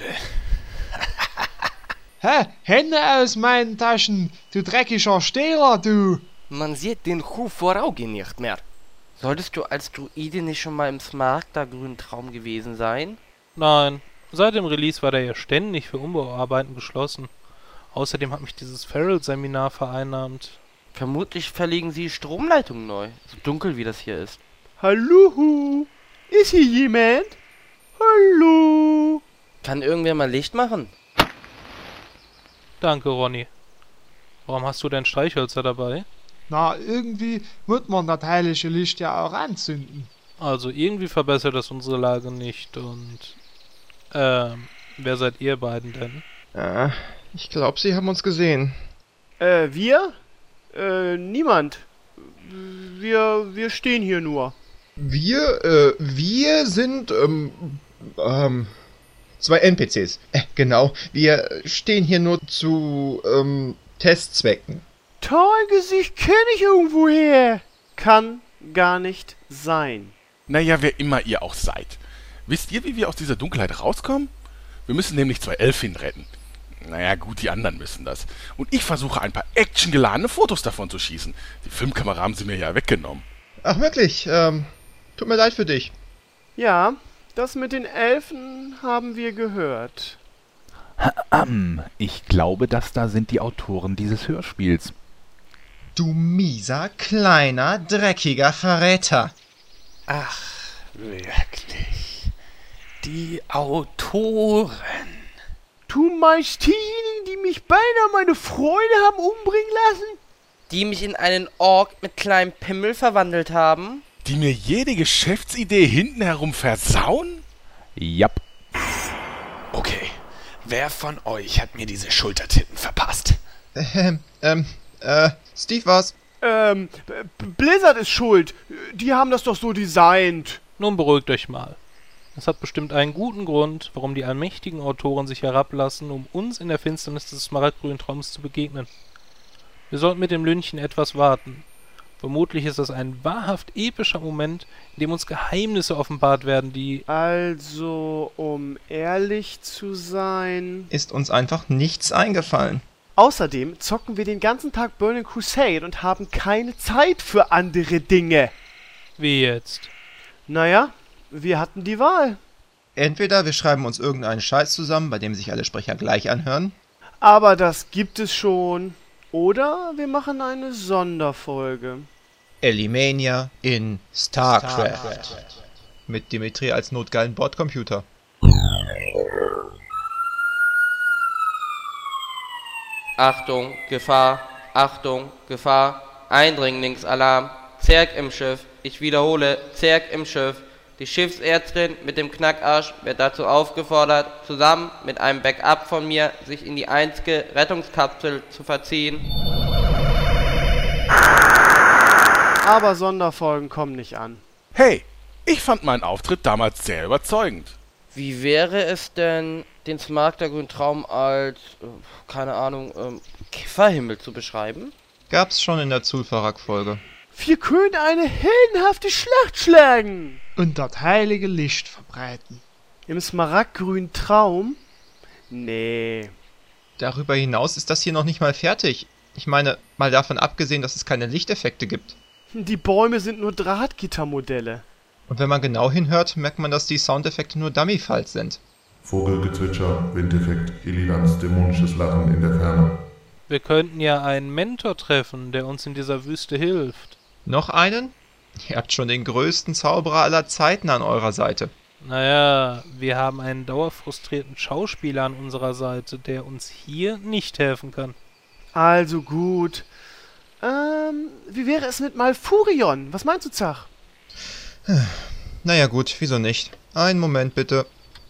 Hä? Hände aus meinen Taschen, du dreckiger Stehler, du! Man sieht den Huf vor Augen nicht mehr. Solltest du als Druide nicht schon mal im smaragdgrünen Traum gewesen sein? Nein, seit dem Release war der ja ständig für Umbauarbeiten geschlossen. Außerdem hat mich dieses Feral-Seminar vereinnahmt. Vermutlich verlegen sie Stromleitungen neu, so dunkel wie das hier ist. Hallo? Ist hier jemand? Hallo? Kann irgendwer mal Licht machen? Danke, Ronny. Warum hast du denn Streichhölzer dabei? Na, irgendwie muss man das heilige Licht ja auch anzünden. Also irgendwie verbessert das unsere Lage nicht und... Ähm, wer seid ihr beiden denn? Ja, ich glaube, sie haben uns gesehen. Äh, wir? Äh, niemand. Wir, wir stehen hier nur. Wir, äh, wir sind, ähm, ähm, zwei N P Cs. Äh, genau, wir stehen hier nur zu, ähm, Testzwecken. Dein Gesicht kenne ich irgendwoher. Kann gar nicht sein. Naja, wer immer ihr auch seid. Wisst ihr, wie wir aus dieser Dunkelheit rauskommen? Wir müssen nämlich zwei Elfinnen retten. Naja, gut, die anderen müssen das. Und ich versuche ein paar actiongeladene Fotos davon zu schießen. Die Filmkamera haben sie mir ja weggenommen. Ach wirklich, ähm, tut mir leid für dich. Ja, das mit den Elfen haben wir gehört. Ich glaube, das da sind die Autoren dieses Hörspiels. Du mieser, kleiner, dreckiger Verräter. Ach, wirklich. Die Autoren. Du meinst diejenigen, die mich beinahe meine Freunde haben umbringen lassen? Die mich in einen Ork mit kleinem Pimmel verwandelt haben? Die mir jede Geschäftsidee hinten herum versauen? Jap. Okay, wer von euch hat mir diese Schultertitten verpasst? Ähm, ähm, äh, Steve war's. Ähm, Blizzard ist schuld. Die haben das doch so designt. Nun beruhigt euch mal. Es hat bestimmt einen guten Grund, warum die allmächtigen Autoren sich herablassen, um uns in der Finsternis des smaragdgrünen Traums zu begegnen. Wir sollten mit dem Lünchen etwas warten. Vermutlich ist das ein wahrhaft epischer Moment, in dem uns Geheimnisse offenbart werden, die... Also, um ehrlich zu sein... Ist uns einfach nichts eingefallen. Außerdem zocken wir den ganzen Tag Burning Crusade und haben keine Zeit für andere Dinge. Wie jetzt? Naja, wir hatten die Wahl. Entweder wir schreiben uns irgendeinen Scheiß zusammen, bei dem sich alle Sprecher gleich anhören. Aber das gibt es schon. Oder wir machen eine Sonderfolge. Elimania in StarCraft. Mit Dimitri als notgeilen Bordcomputer. Achtung, Gefahr, Achtung, Gefahr, Eindringlingsalarm, Zerg im Schiff, ich wiederhole, Zerg im Schiff. Die Schiffsärztin mit dem Knackarsch wird dazu aufgefordert, zusammen mit einem Backup von mir, sich in die einzige Rettungskapsel zu verziehen. Aber Sonderfolgen kommen nicht an. Hey, ich fand meinen Auftritt damals sehr überzeugend. Wie wäre es denn, den smaragdgrünen Traum als, äh, keine Ahnung, ähm, Kifferhimmel zu beschreiben? Gab's schon in der Zulfarak-Folge. Wir können eine heldenhafte Schlacht schlagen. Und das heilige Licht verbreiten. Im smaragdgrünen Traum? Nee. Darüber hinaus ist das hier noch nicht mal fertig. Ich meine, mal davon abgesehen, dass es keine Lichteffekte gibt. Die Bäume sind nur Drahtgittermodelle. Und wenn man genau hinhört, merkt man, dass die Soundeffekte nur Dummy-Files sind. Vogelgezwitscher, Windeffekt, Illidans dämonisches Lachen in der Ferne. Wir könnten ja einen Mentor treffen, der uns in dieser Wüste hilft. Noch einen? Ihr habt schon den größten Zauberer aller Zeiten an eurer Seite. Naja, wir haben einen dauerfrustrierten Schauspieler an unserer Seite, der uns hier nicht helfen kann. Also gut. Ähm, wie wäre es mit Malfurion? Was meinst du, Zach? Naja gut, wieso nicht? Einen Moment bitte.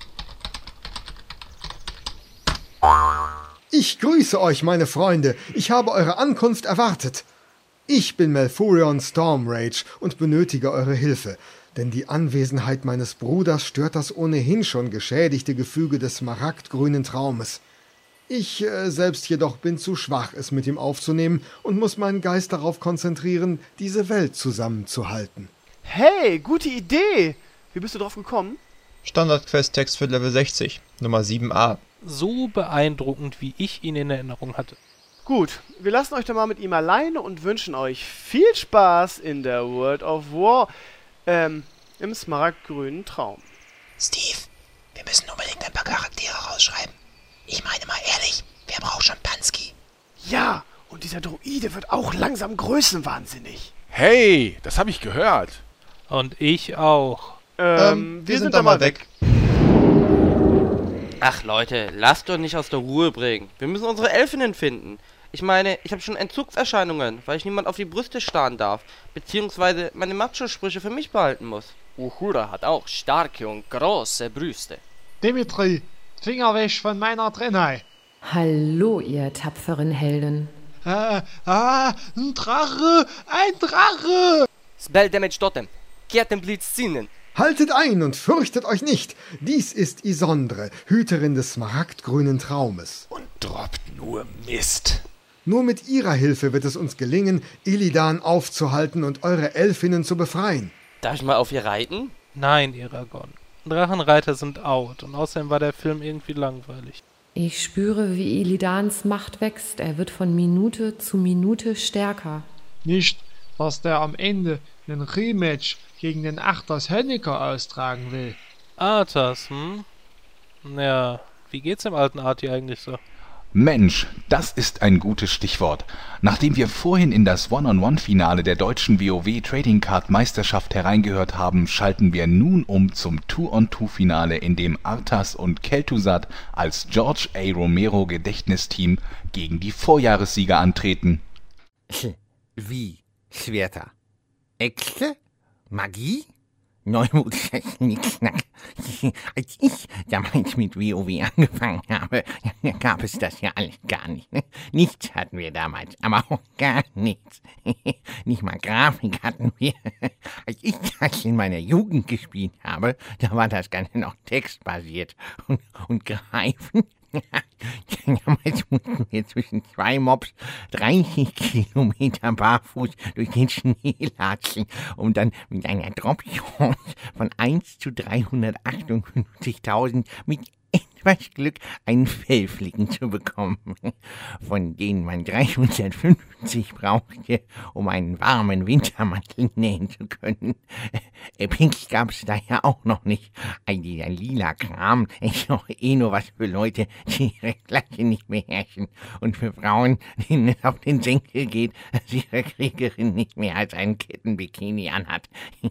Ich grüße euch, meine Freunde. Ich habe eure Ankunft erwartet. Ich bin Malfurion Stormrage und benötige eure Hilfe, denn die Anwesenheit meines Bruders stört das ohnehin schon geschädigte Gefüge des smaragdgrünen Traumes. Ich äh, selbst jedoch bin zu schwach, es mit ihm aufzunehmen und muss meinen Geist darauf konzentrieren, diese Welt zusammenzuhalten. Hey, gute Idee! Wie bist du drauf gekommen? Standard-Quest-Text für Level sechzig, Nummer sieben a. So beeindruckend, wie ich ihn in Erinnerung hatte. Gut, wir lassen euch dann mal mit ihm alleine und wünschen euch viel Spaß in der World of War, ähm, im smaragdgrünen Traum. Steve, wir müssen unbedingt ein paar Charaktere rausschreiben. Ich meine mal ehrlich, wer braucht Schimpanski? Ja, und dieser Droide wird auch langsam größenwahnsinnig. Hey, das habe ich gehört. Und ich auch. Ähm, ähm wir, wir sind, sind da mal weg. weg. Ach Leute, lasst doch nicht aus der Ruhe bringen. Wir müssen unsere Elfinnen finden. Ich meine, ich habe schon Entzugserscheinungen, weil ich niemand auf die Brüste starren darf, beziehungsweise meine Macho-Sprüche für mich behalten muss. Uhura hat auch starke und große Brüste. Dimitri, Finger weg von meiner Trennei. Hallo, ihr tapferen Helden. Äh, ah, ein Drache, ein Drache! Spell Damage Totem. Kettenblitz ziehen. Haltet ein und fürchtet euch nicht. Dies ist Isondre, Hüterin des smaragdgrünen Traumes. Und droppt nur Mist. Nur mit ihrer Hilfe wird es uns gelingen, Illidan aufzuhalten und eure Elfinnen zu befreien. Darf ich mal auf ihr reiten? Nein, Eragon. Drachenreiter sind out und außerdem war der Film irgendwie langweilig. Ich spüre, wie Illidans Macht wächst. Er wird von Minute zu Minute stärker. Nicht, dass der am Ende einen Rematch gegen den Arthas Honecker austragen will. Arthas, hm? Ja, wie geht's dem alten Arti eigentlich so? Mensch, das ist ein gutes Stichwort. Nachdem wir vorhin in das One-on-One-Finale der deutschen WoW Trading Card Meisterschaft hereingehört haben, schalten wir nun um zum Two-on-Two-Finale, in dem Arthas und Kel'Thuzad als George A. Romero Gedächtnisteam gegen die Vorjahressieger antreten. Wie? Schwerter? Äxte? Magie? Neumodtechnik. Als ich damals mit WoW angefangen habe, gab es das ja alles gar nicht. Nichts hatten wir damals, aber auch gar nichts. Nicht mal Grafik hatten wir. Als ich das in meiner Jugend gespielt habe, da war das Ganze noch textbasiert. Und, und greifen... Damals mussten wir zwischen zwei Mobs dreißig Kilometer barfuß durch den Schnee latschen, um dann mit einer Drop-Chance von eins zu dreihundertachtundfünfzigtausend mit etwas Glück einen Fellflicken zu bekommen, von denen man dreihundertfünfzig brauchte, um einen warmen Wintermantel nähen zu können. Pinks gab's da ja auch noch nicht. Ein dieser lila Kram ist doch eh nur was für Leute, die ihre Klasse nicht beherrschen und für Frauen, denen es auf den Senkel geht, dass ihre Kriegerin nicht mehr als einen Kettenbikini anhat.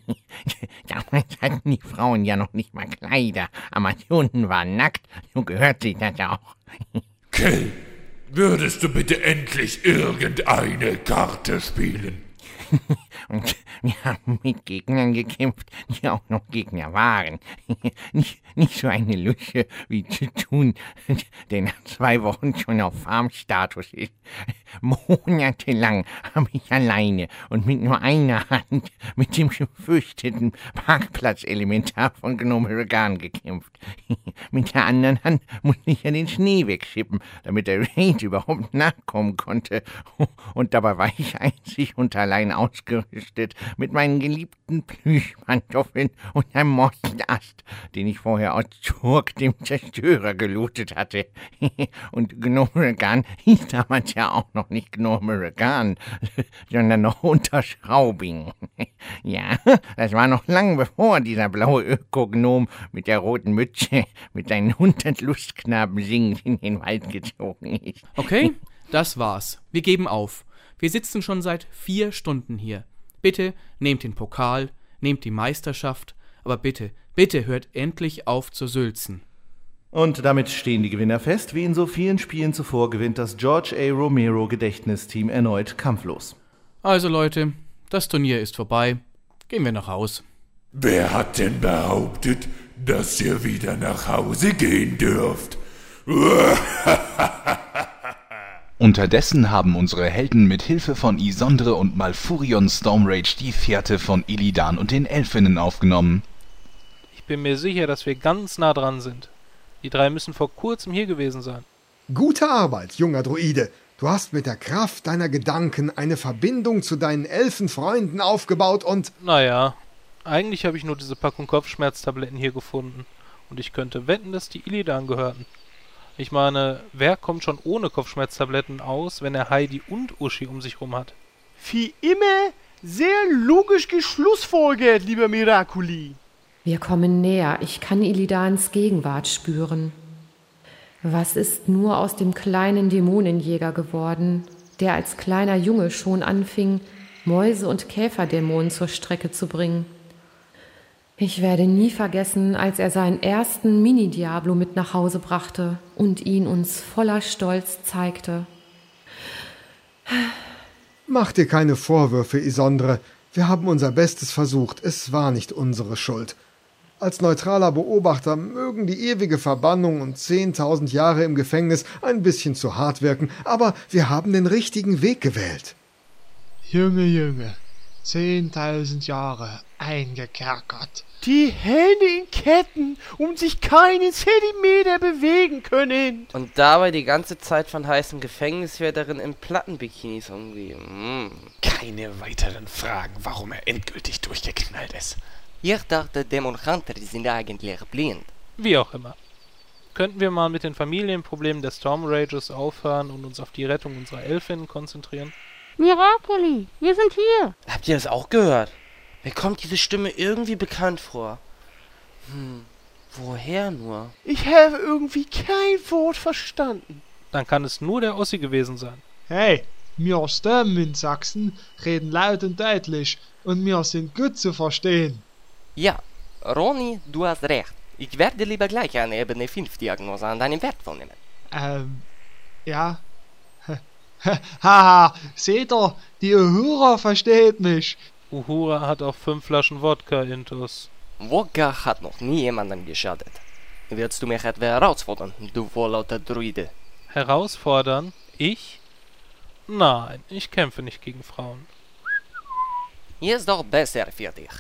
Damals hatten die Frauen ja noch nicht mal Kleider, Amazonen waren nackt. So gehört sich das auch. Kell, würdest du bitte endlich irgendeine Karte spielen? Und wir haben mit Gegnern gekämpft, die auch noch Gegner waren. Nicht, nicht so eine Lusche wie zu tun, der nach zwei Wochen schon auf Farmstatus ist. Monatelang habe ich alleine und mit nur einer Hand mit dem gefürchteten Parkplatzelementar von Gnomeregan gekämpft. Mit der anderen Hand musste ich ja den Schnee wegschippen, damit der Raid überhaupt nachkommen konnte. Und dabei war ich einzig und allein ausgerüstet mit meinen geliebten Plüschpantoffeln und einem Mostast, den ich vorher aus Turk, dem Zerstörer, gelootet hatte. Und Gnomeregan hieß damals ja auch noch nicht Gnomeregan, sondern noch Unterschraubing. Ja, das war noch lang bevor dieser blaue Ökognom mit der roten Mütze mit seinen hundert Lustknaben singend in den Wald gezogen ist. Okay, das war's. Wir geben auf. Wir sitzen schon seit vier Stunden hier. Bitte nehmt den Pokal, nehmt die Meisterschaft, aber bitte, bitte hört endlich auf zu sülzen. Und damit stehen die Gewinner fest. Wie in so vielen Spielen zuvor gewinnt das George A. Romero Gedächtnisteam erneut kampflos. Also Leute, das Turnier ist vorbei. Gehen wir nach Haus. Wer hat denn behauptet, dass ihr wieder nach Hause gehen dürft? Unterdessen haben unsere Helden mit Hilfe von Isondre und Malfurion Stormrage die Fährte von Illidan und den Elfinnen aufgenommen. Ich bin mir sicher, dass wir ganz nah dran sind. Die drei müssen vor kurzem hier gewesen sein. Gute Arbeit, junger Druide. Du hast mit der Kraft deiner Gedanken eine Verbindung zu deinen Elfenfreunden aufgebaut und... Naja, eigentlich habe ich nur diese Packung Kopfschmerztabletten hier gefunden. Und ich könnte wetten, dass die Illidan gehörten. Ich meine, wer kommt schon ohne Kopfschmerztabletten aus, wenn er Heidi und Uschi um sich rum hat? Wie immer sehr logisch geschlussfolgert, lieber Miraculi. Wir kommen näher. Ich kann Illidans Gegenwart spüren. Was ist nur aus dem kleinen Dämonenjäger geworden, der als kleiner Junge schon anfing, Mäuse- und Käferdämonen zur Strecke zu bringen? Ich werde nie vergessen, als er seinen ersten Mini-Diablo mit nach Hause brachte und ihn uns voller Stolz zeigte. Mach dir keine Vorwürfe, Isondre. Wir haben unser Bestes versucht, es war nicht unsere Schuld. Als neutraler Beobachter mögen die ewige Verbannung und zehntausend Jahre im Gefängnis ein bisschen zu hart wirken, aber wir haben den richtigen Weg gewählt. Junge, Junge, zehntausend Jahre eingekerkert. Die Hände in Ketten und sich keinen Zentimeter bewegen können. Und dabei die ganze Zeit von heißen Gefängniswärterinnen in Plattenbikinis umgeben. Mm. Keine weiteren Fragen, warum er endgültig durchgeknallt ist. Ich dachte, Dämon Hunter sind eigentlich blind. Wie auch immer. Könnten wir mal mit den Familienproblemen der Storm Rages aufhören und uns auf die Rettung unserer Elfinnen konzentrieren? Miracoli, wir sind hier. Habt ihr das auch gehört? Mir kommt diese Stimme irgendwie bekannt vor. Hm, woher nur? Ich habe irgendwie kein Wort verstanden. Dann kann es nur der Ossi gewesen sein. Hey, wir Stimmen in Sachsen reden laut und deutlich und wir sind gut zu verstehen. Ja, Ronny, du hast recht. Ich werde lieber gleich eine Ebene fünf Diagnose an deinem Wert vornehmen. Ähm, ja. Haha, seht ihr, die Uhura versteht mich. Uhura hat auch fünf Flaschen Wodka intus. Wodka hat noch nie jemandem geschadet. Willst du mich etwa herausfordern, du wohllauter Druide? Herausfordern? Ich? Nein, ich kämpfe nicht gegen Frauen. Ist doch besser für dich.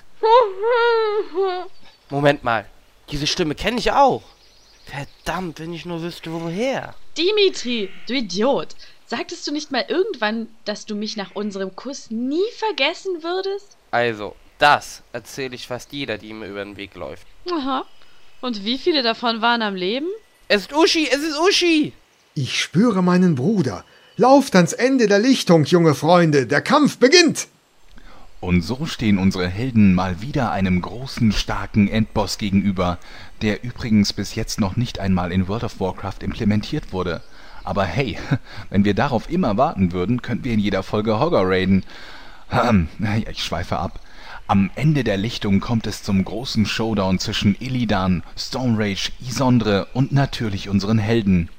Moment mal, diese Stimme kenne ich auch. Verdammt, wenn ich nur wüsste, woher. Dimitri, du Idiot. Sagtest du nicht mal irgendwann, dass du mich nach unserem Kuss nie vergessen würdest? Also, das erzähle ich fast jeder, die mir über den Weg läuft. Aha. Und wie viele davon waren am Leben? Es ist Uschi, es ist Uschi! Ich spüre meinen Bruder. Lauft ans Ende der Lichtung, junge Freunde. Der Kampf beginnt! Und so stehen unsere Helden mal wieder einem großen, starken Endboss gegenüber, der übrigens bis jetzt noch nicht einmal in World of Warcraft implementiert wurde. Aber hey, wenn wir darauf immer warten würden, könnten wir in jeder Folge Hogger raiden. Ich schweife ab. Am Ende der Lichtung kommt es zum großen Showdown zwischen Illidan, Stormrage, Isondre und natürlich unseren Helden.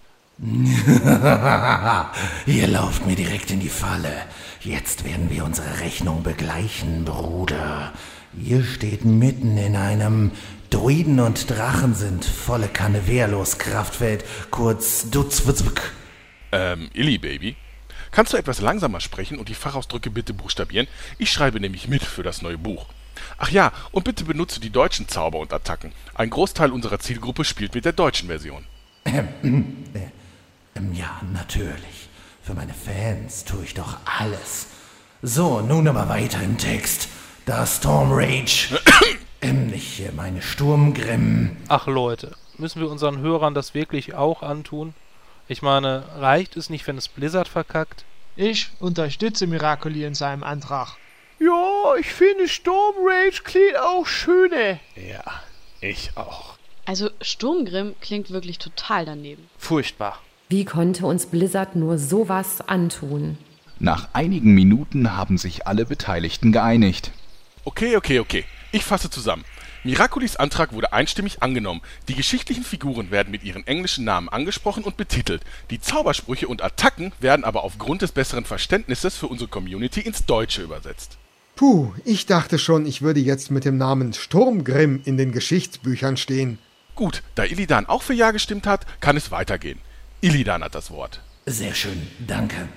Ihr lauft mir direkt in die Falle. Jetzt werden wir unsere Rechnung begleichen, Bruder. Ihr steht mitten in einem Druiden und Drachen sind volle Kanne wehrlos Kraftfeld, kurz Dutzwitzwick. Ähm, Illy, Baby, kannst du etwas langsamer sprechen und die Fachausdrücke bitte buchstabieren? Ich schreibe nämlich mit für das neue Buch. Ach ja, und bitte benutze die deutschen Zauber und Attacken. Ein Großteil unserer Zielgruppe spielt mit der deutschen Version. Ähm, äh, ähm, ja, natürlich. Für meine Fans tue ich doch alles. So, nun aber weiter im Text. Da Stormrage... ähm, nicht meine Sturmgrimm... Ach Leute, müssen wir unseren Hörern das wirklich auch antun? Ich meine, reicht es nicht, wenn es Blizzard verkackt? Ich unterstütze Miracoli in seinem Antrag. Ja, ich finde Stormrage klingt auch schöner. Ja, ich auch. Also Sturmgrimm klingt wirklich total daneben. Furchtbar. Wie konnte uns Blizzard nur sowas antun? Nach einigen Minuten haben sich alle Beteiligten geeinigt. Okay, okay, okay. Ich fasse zusammen. Miraculis Antrag wurde einstimmig angenommen. Die geschichtlichen Figuren werden mit ihren englischen Namen angesprochen und betitelt. Die Zaubersprüche und Attacken werden aber aufgrund des besseren Verständnisses für unsere Community ins Deutsche übersetzt. Puh, ich dachte schon, ich würde jetzt mit dem Namen Sturmgrimm in den Geschichtsbüchern stehen. Gut, da Illidan auch für Ja gestimmt hat, kann es weitergehen. Illidan hat das Wort. Sehr schön, danke.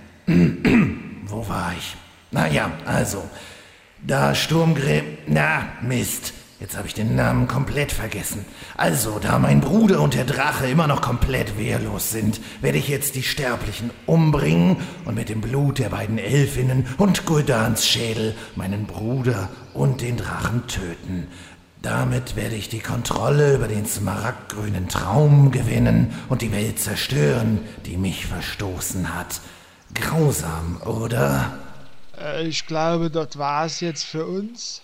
Wo war ich? Naja, also, da Sturmgrimm... Na, Mist. Jetzt habe ich den Namen komplett vergessen. Also, da mein Bruder und der Drache immer noch komplett wehrlos sind, werde ich jetzt die Sterblichen umbringen und mit dem Blut der beiden Elfinnen und Guldans Schädel meinen Bruder und den Drachen töten. Damit werde ich die Kontrolle über den smaragdgrünen Traum gewinnen und die Welt zerstören, die mich verstoßen hat. Grausam, oder? Äh, ich glaube, das war's jetzt für uns.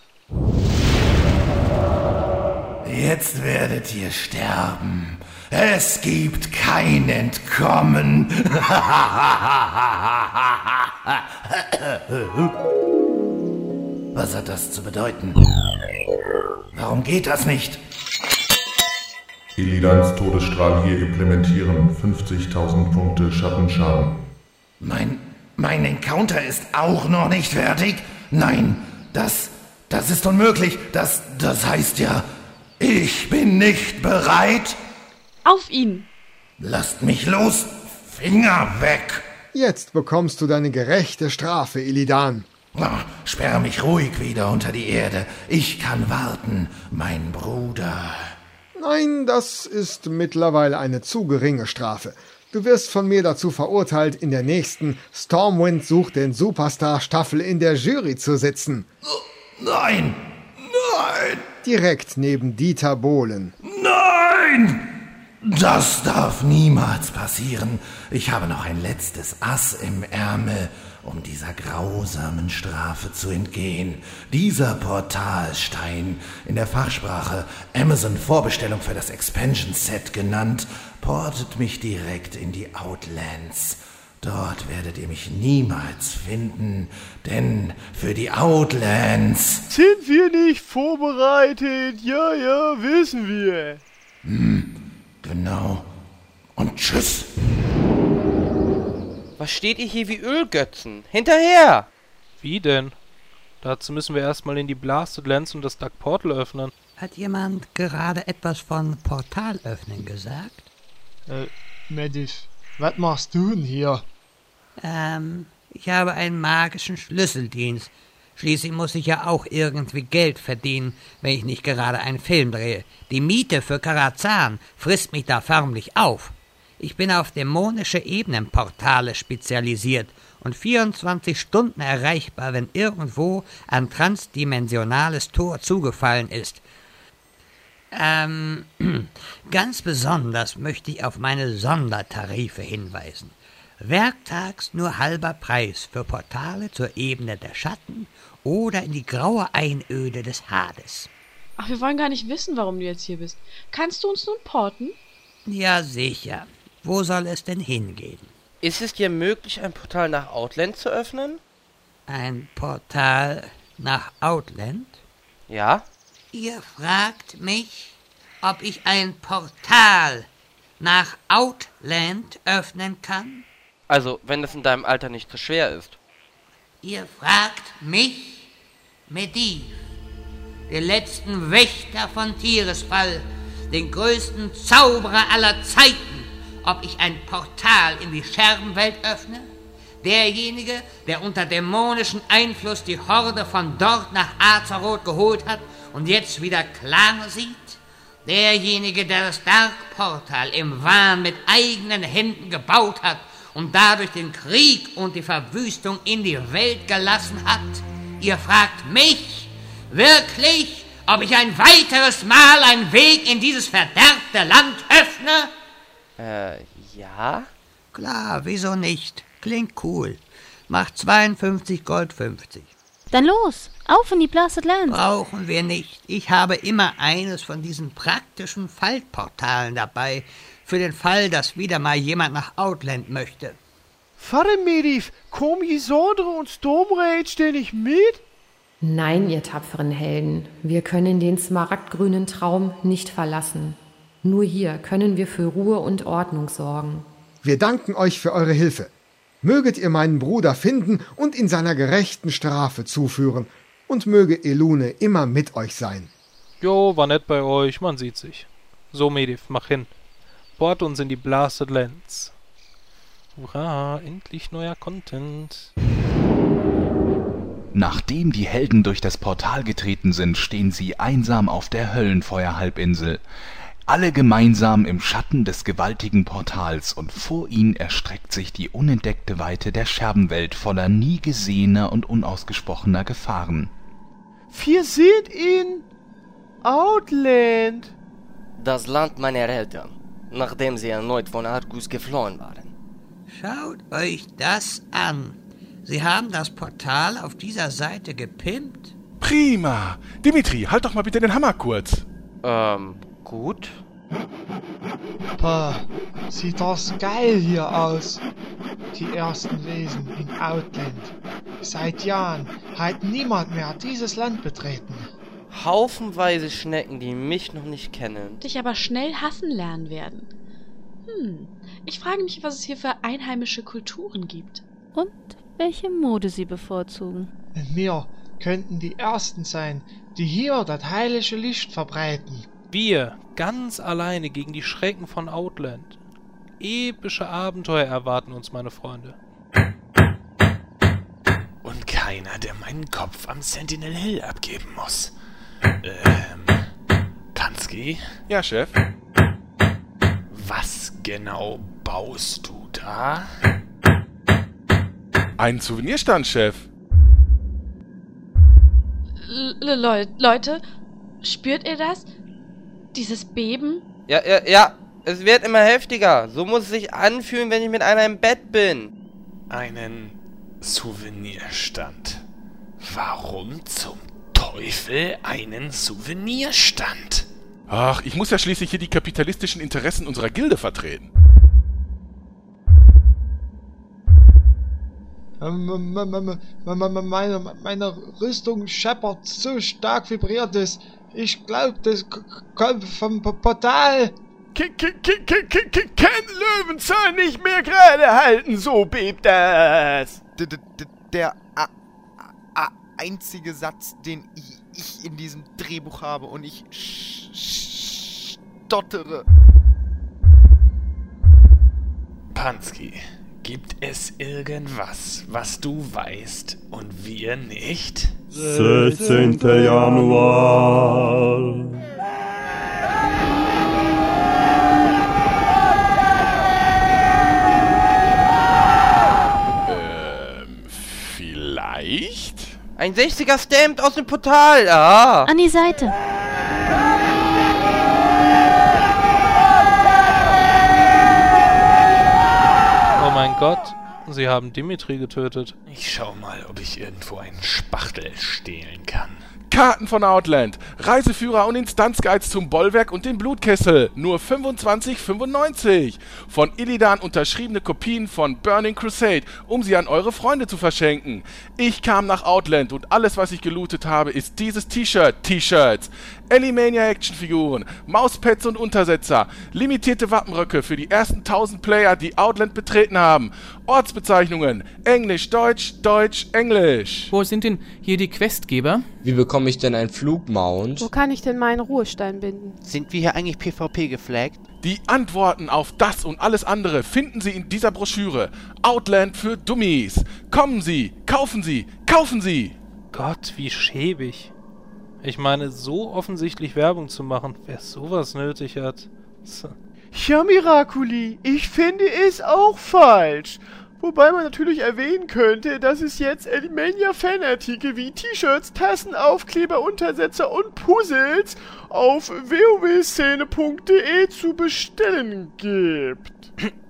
Jetzt werdet ihr sterben. Es gibt kein Entkommen. Was hat das zu bedeuten? Warum geht das nicht? Illidans Todesstrahl hier implementieren. fünfzigtausend Punkte Schattenschaden. Mein, mein Encounter ist auch noch nicht fertig? Nein, Das, das ist unmöglich. Das, das heißt ja, ich bin nicht bereit. Auf ihn! Lasst mich los. Finger weg. Jetzt bekommst du deine gerechte Strafe, Illidan. Oh, sperr mich ruhig wieder unter die Erde. Ich kann warten, mein Bruder. Nein, das ist mittlerweile eine zu geringe Strafe. Du wirst von mir dazu verurteilt, in der nächsten Stormwind sucht den Superstar Staffel in der Jury zu sitzen. Nein! Nein! Direkt neben Dieter Bohlen. Nein! Das darf niemals passieren. Ich habe noch ein letztes Ass im Ärmel, um dieser grausamen Strafe zu entgehen. Dieser Portalstein, in der Fachsprache Amazon-Vorbestellung für das Expansion-Set genannt, portet mich direkt in die Outlands. Dort werdet ihr mich niemals finden, denn für die Outlands... Sind wir nicht vorbereitet? Ja, ja, wissen wir. Hm, genau. Und tschüss. Was steht ihr hier wie Ölgötzen? Hinterher! Wie denn? Dazu müssen wir erstmal in die Blasted Lands und das Dark Portal öffnen. Hat jemand gerade etwas von Portal öffnen gesagt? Äh, Medivh, was machst du denn hier? Ähm, ich habe einen magischen Schlüsseldienst. Schließlich muss ich ja auch irgendwie Geld verdienen, wenn ich nicht gerade einen Film drehe. Die Miete für Karazhan frisst mich da förmlich auf. Ich bin auf dämonische Ebenenportale spezialisiert und vierundzwanzig Stunden erreichbar, wenn irgendwo ein transdimensionales Tor zugefallen ist. Ähm, ganz besonders möchte ich auf meine Sondertarife hinweisen. Werktags nur halber Preis für Portale zur Ebene der Schatten oder in die graue Einöde des Hades. Ach, wir wollen gar nicht wissen, warum du jetzt hier bist. Kannst du uns nun porten? Ja, sicher. Wo soll es denn hingehen? Ist es dir möglich, ein Portal nach Outland zu öffnen? Ein Portal nach Outland? Ja. Ihr fragt mich, ob ich ein Portal nach Outland öffnen kann? Also, wenn es in deinem Alter nicht so schwer ist. Ihr fragt mich, Medivh, den letzten Wächter von Tirisfal, den größten Zauberer aller Zeiten, ob ich ein Portal in die Scherbenwelt öffne? Derjenige, der unter dämonischem Einfluss die Horde von dort nach Azeroth geholt hat und jetzt wieder klar sieht? Derjenige, der das Dark Portal im Wahn mit eigenen Händen gebaut hat und dadurch den Krieg und die Verwüstung in die Welt gelassen hat? Ihr fragt mich, wirklich, ob ich ein weiteres Mal einen Weg in dieses verderbte Land öffne? Äh, ja? Klar, wieso nicht? Klingt cool. Macht zweiundfünfzig Gold fünfzig. Dann los, auf in die Blasted Lands. Brauchen wir nicht. Ich habe immer eines von diesen praktischen Faltportalen dabei, für den Fall, dass wieder mal jemand nach Outland möchte. Vater Medivh, kommen Ysondre und Stormrage denn nicht mit? Nein, ihr tapferen Helden, wir können den smaragdgrünen Traum nicht verlassen. Nur hier können wir für Ruhe und Ordnung sorgen. Wir danken euch für eure Hilfe. Möget ihr meinen Bruder finden und in seiner gerechten Strafe zuführen. Und möge Elune immer mit euch sein. Jo, war nett bei euch, man sieht sich. So, Medivh, mach hin. Port uns in die Blasted Lands. Hurra, endlich neuer Content. Nachdem die Helden durch das Portal getreten sind, stehen sie einsam auf der Höllenfeuer-Halbinsel. Alle gemeinsam im Schatten des gewaltigen Portals, und vor ihnen erstreckt sich die unentdeckte Weite der Scherbenwelt voller nie gesehener und unausgesprochener Gefahren. Wir sind in Outland. Das Land meiner Eltern, nachdem sie erneut von Argus geflohen waren. Schaut euch das an. Sie haben das Portal auf dieser Seite gepimpt. Prima. Dimitri, halt doch mal bitte den Hammer kurz. Ähm, gut. Boah, sieht das geil hier aus. Die ersten Wesen in Outland. Seit Jahren hat niemand mehr dieses Land betreten. Haufenweise Schnecken, die mich noch nicht kennen. Dich aber schnell hassen lernen werden. Hm, ich frage mich, was es hier für einheimische Kulturen gibt. Und welche Mode sie bevorzugen. Und mir könnten die Ersten sein, die hier das heilige Licht verbreiten. Wir, ganz alleine gegen die Schrecken von Outland. Epische Abenteuer erwarten uns, meine Freunde. Und keiner, der meinen Kopf am Sentinel Hill abgeben muss. Ähm, Pansky? Ja, Chef? Was genau baust du da? Einen Souvenirstand, Chef. Le Le Leute, spürt ihr das? Dieses Beben? Ja, ja, ja. Es wird immer heftiger. So muss es sich anfühlen, wenn ich mit einer im Bett bin. Einen Souvenirstand. Warum zum Teufel einen Souvenirstand? Ach, ich muss ja schließlich hier die kapitalistischen Interessen unserer Gilde vertreten. Meine, meine Rüstung scheppert so stark vibriert es. Ich glaube, das kommt vom Portal. Kann Löwenzahn nicht mehr gerade halten, so bebt das. D -d -d der a a einzige Satz, den ich, ich in diesem Drehbuch habe, und ich sch stottere. Pansky, gibt es irgendwas, was du weißt und wir nicht? sechzehnter Januar. Vielleicht? Ein sechziger Stamp aus dem Portal, ah. An die Seite. Oh mein Gott, sie haben Dimitri getötet. Ich schau mal, ob ich irgendwo einen Spachtel stehlen kann. Karten von Outland, Reiseführer und Instanzguides zum Bollwerk und den Blutkessel, nur fünfundzwanzig fünfundneunzig. Von Illidan unterschriebene Kopien von Burning Crusade, um sie an eure Freunde zu verschenken. Ich kam nach Outland und alles, was ich gelootet habe, ist dieses T-Shirt, T-Shirts, Elimania Actionfiguren, Mauspads und Untersetzer, limitierte Wappenröcke für die ersten tausend Player, die Outland betreten haben, Ortsbezeichnungen, Englisch, Deutsch, Deutsch, Englisch. Wo sind denn hier die Questgeber? Wie bekomme ich denn einen Flugmount? Wo kann ich denn meinen Ruhestein binden? Sind wir hier eigentlich PvP geflaggt? Die Antworten auf das und alles andere finden Sie in dieser Broschüre. Outland für Dummies. Kommen Sie, kaufen Sie, kaufen Sie! Gott, wie schäbig. Ich meine, so offensichtlich Werbung zu machen, wer sowas nötig hat. So. Ja, Miraculi, ich finde es auch falsch. Wobei man natürlich erwähnen könnte, dass es jetzt Elimania-Fanartikel wie T-Shirts, Tassen, Aufkleber, Untersetzer und Puzzles auf wowszene punkt de zu bestellen gibt.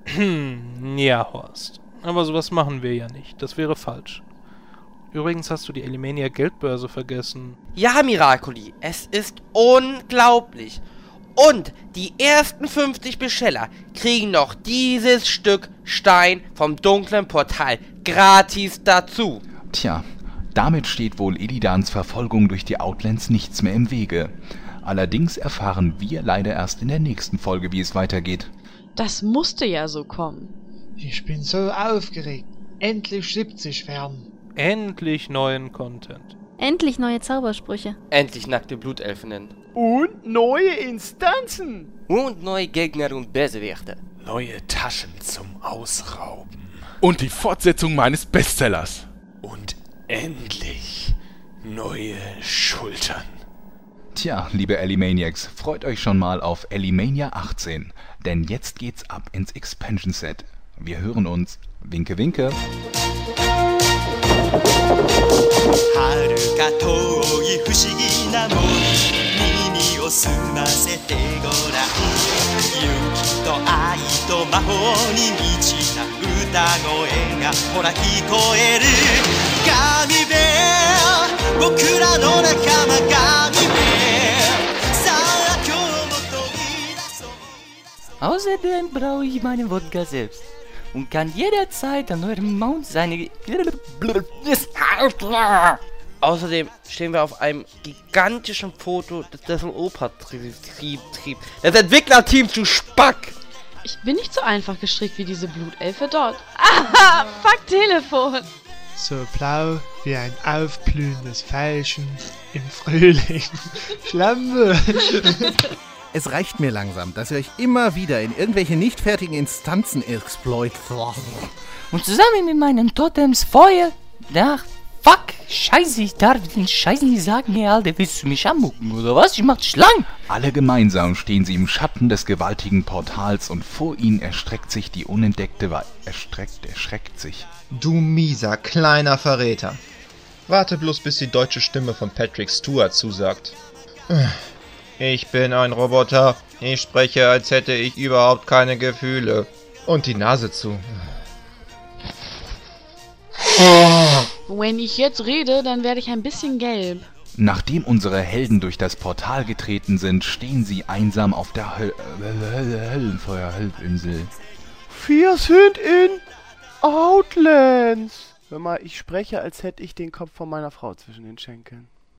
Ja, Horst. Aber sowas machen wir ja nicht. Das wäre falsch. Übrigens hast du die Elimania Geldbörse vergessen. Ja, Miraculi, es ist unglaublich. Und die ersten fünfzig Besteller kriegen noch dieses Stück Stein vom dunklen Portal gratis dazu. Tja, damit steht wohl Illidans Verfolgung durch die Outlands nichts mehr im Wege. Allerdings erfahren wir leider erst in der nächsten Folge, wie es weitergeht. Das musste ja so kommen. Ich bin so aufgeregt. Endlich siebzig werden. Endlich neuen Content. Endlich neue Zaubersprüche. Endlich nackte Blutelfinnen. Und neue Instanzen. Und neue Gegner und Bösewichte. Neue Taschen zum Ausrauben. Und die Fortsetzung meines Bestsellers. Und endlich neue Schultern. Tja, liebe Elimaniacs, freut euch schon mal auf Elimania achtzehn. Denn jetzt geht's ab ins Expansion Set. Wir hören uns. Winke, winke. 遥か遠い不思議な森耳を澄ませてごらん勇気と愛と魔法に満ちた歌声がほら聞こえるガミベル僕らの仲間ガミベルさあ今日も飛び出そう Außerdem brauche ich meine Wodka selbst und kann jederzeit an eurem Mount seine... Außerdem stehen wir auf einem gigantischen Foto des Desselopra-Trieb. Das Entwicklerteam zu Spack! Ich bin nicht so einfach gestrickt wie diese Blutelfe dort. Aha, fuck Telefon! so blau wie ein aufblühendes Veilchen im Frühling. Schlampe! Es reicht mir langsam, dass ihr euch immer wieder in irgendwelche nicht fertigen Instanzen exploit. Und zusammen mit meinen Totems Feuer... Ach, fuck, scheiße, ich darf den Scheiß nicht sagen, ihr Alter, willst du mich anmucken, oder was? Ich mach dich lang! Alle gemeinsam stehen sie im Schatten des gewaltigen Portals und vor ihnen erstreckt sich die unentdeckte Welt. Erstreckt, erschreckt sich. Du mieser, kleiner Verräter. Warte bloß, bis die deutsche Stimme von Patrick Stewart zusagt. Ich bin ein Roboter. Ich spreche, als hätte ich überhaupt keine Gefühle. Und die Nase zu. Wenn ich jetzt rede, dann werde ich ein bisschen gelb. Nachdem unsere Helden durch das Portal getreten sind, stehen sie einsam auf der Höl äh, Höllenfeuer-Halbinsel. Wir sind in Outlands. Hör mal, ich spreche, als hätte ich den Kopf von meiner Frau zwischen den Schenkeln.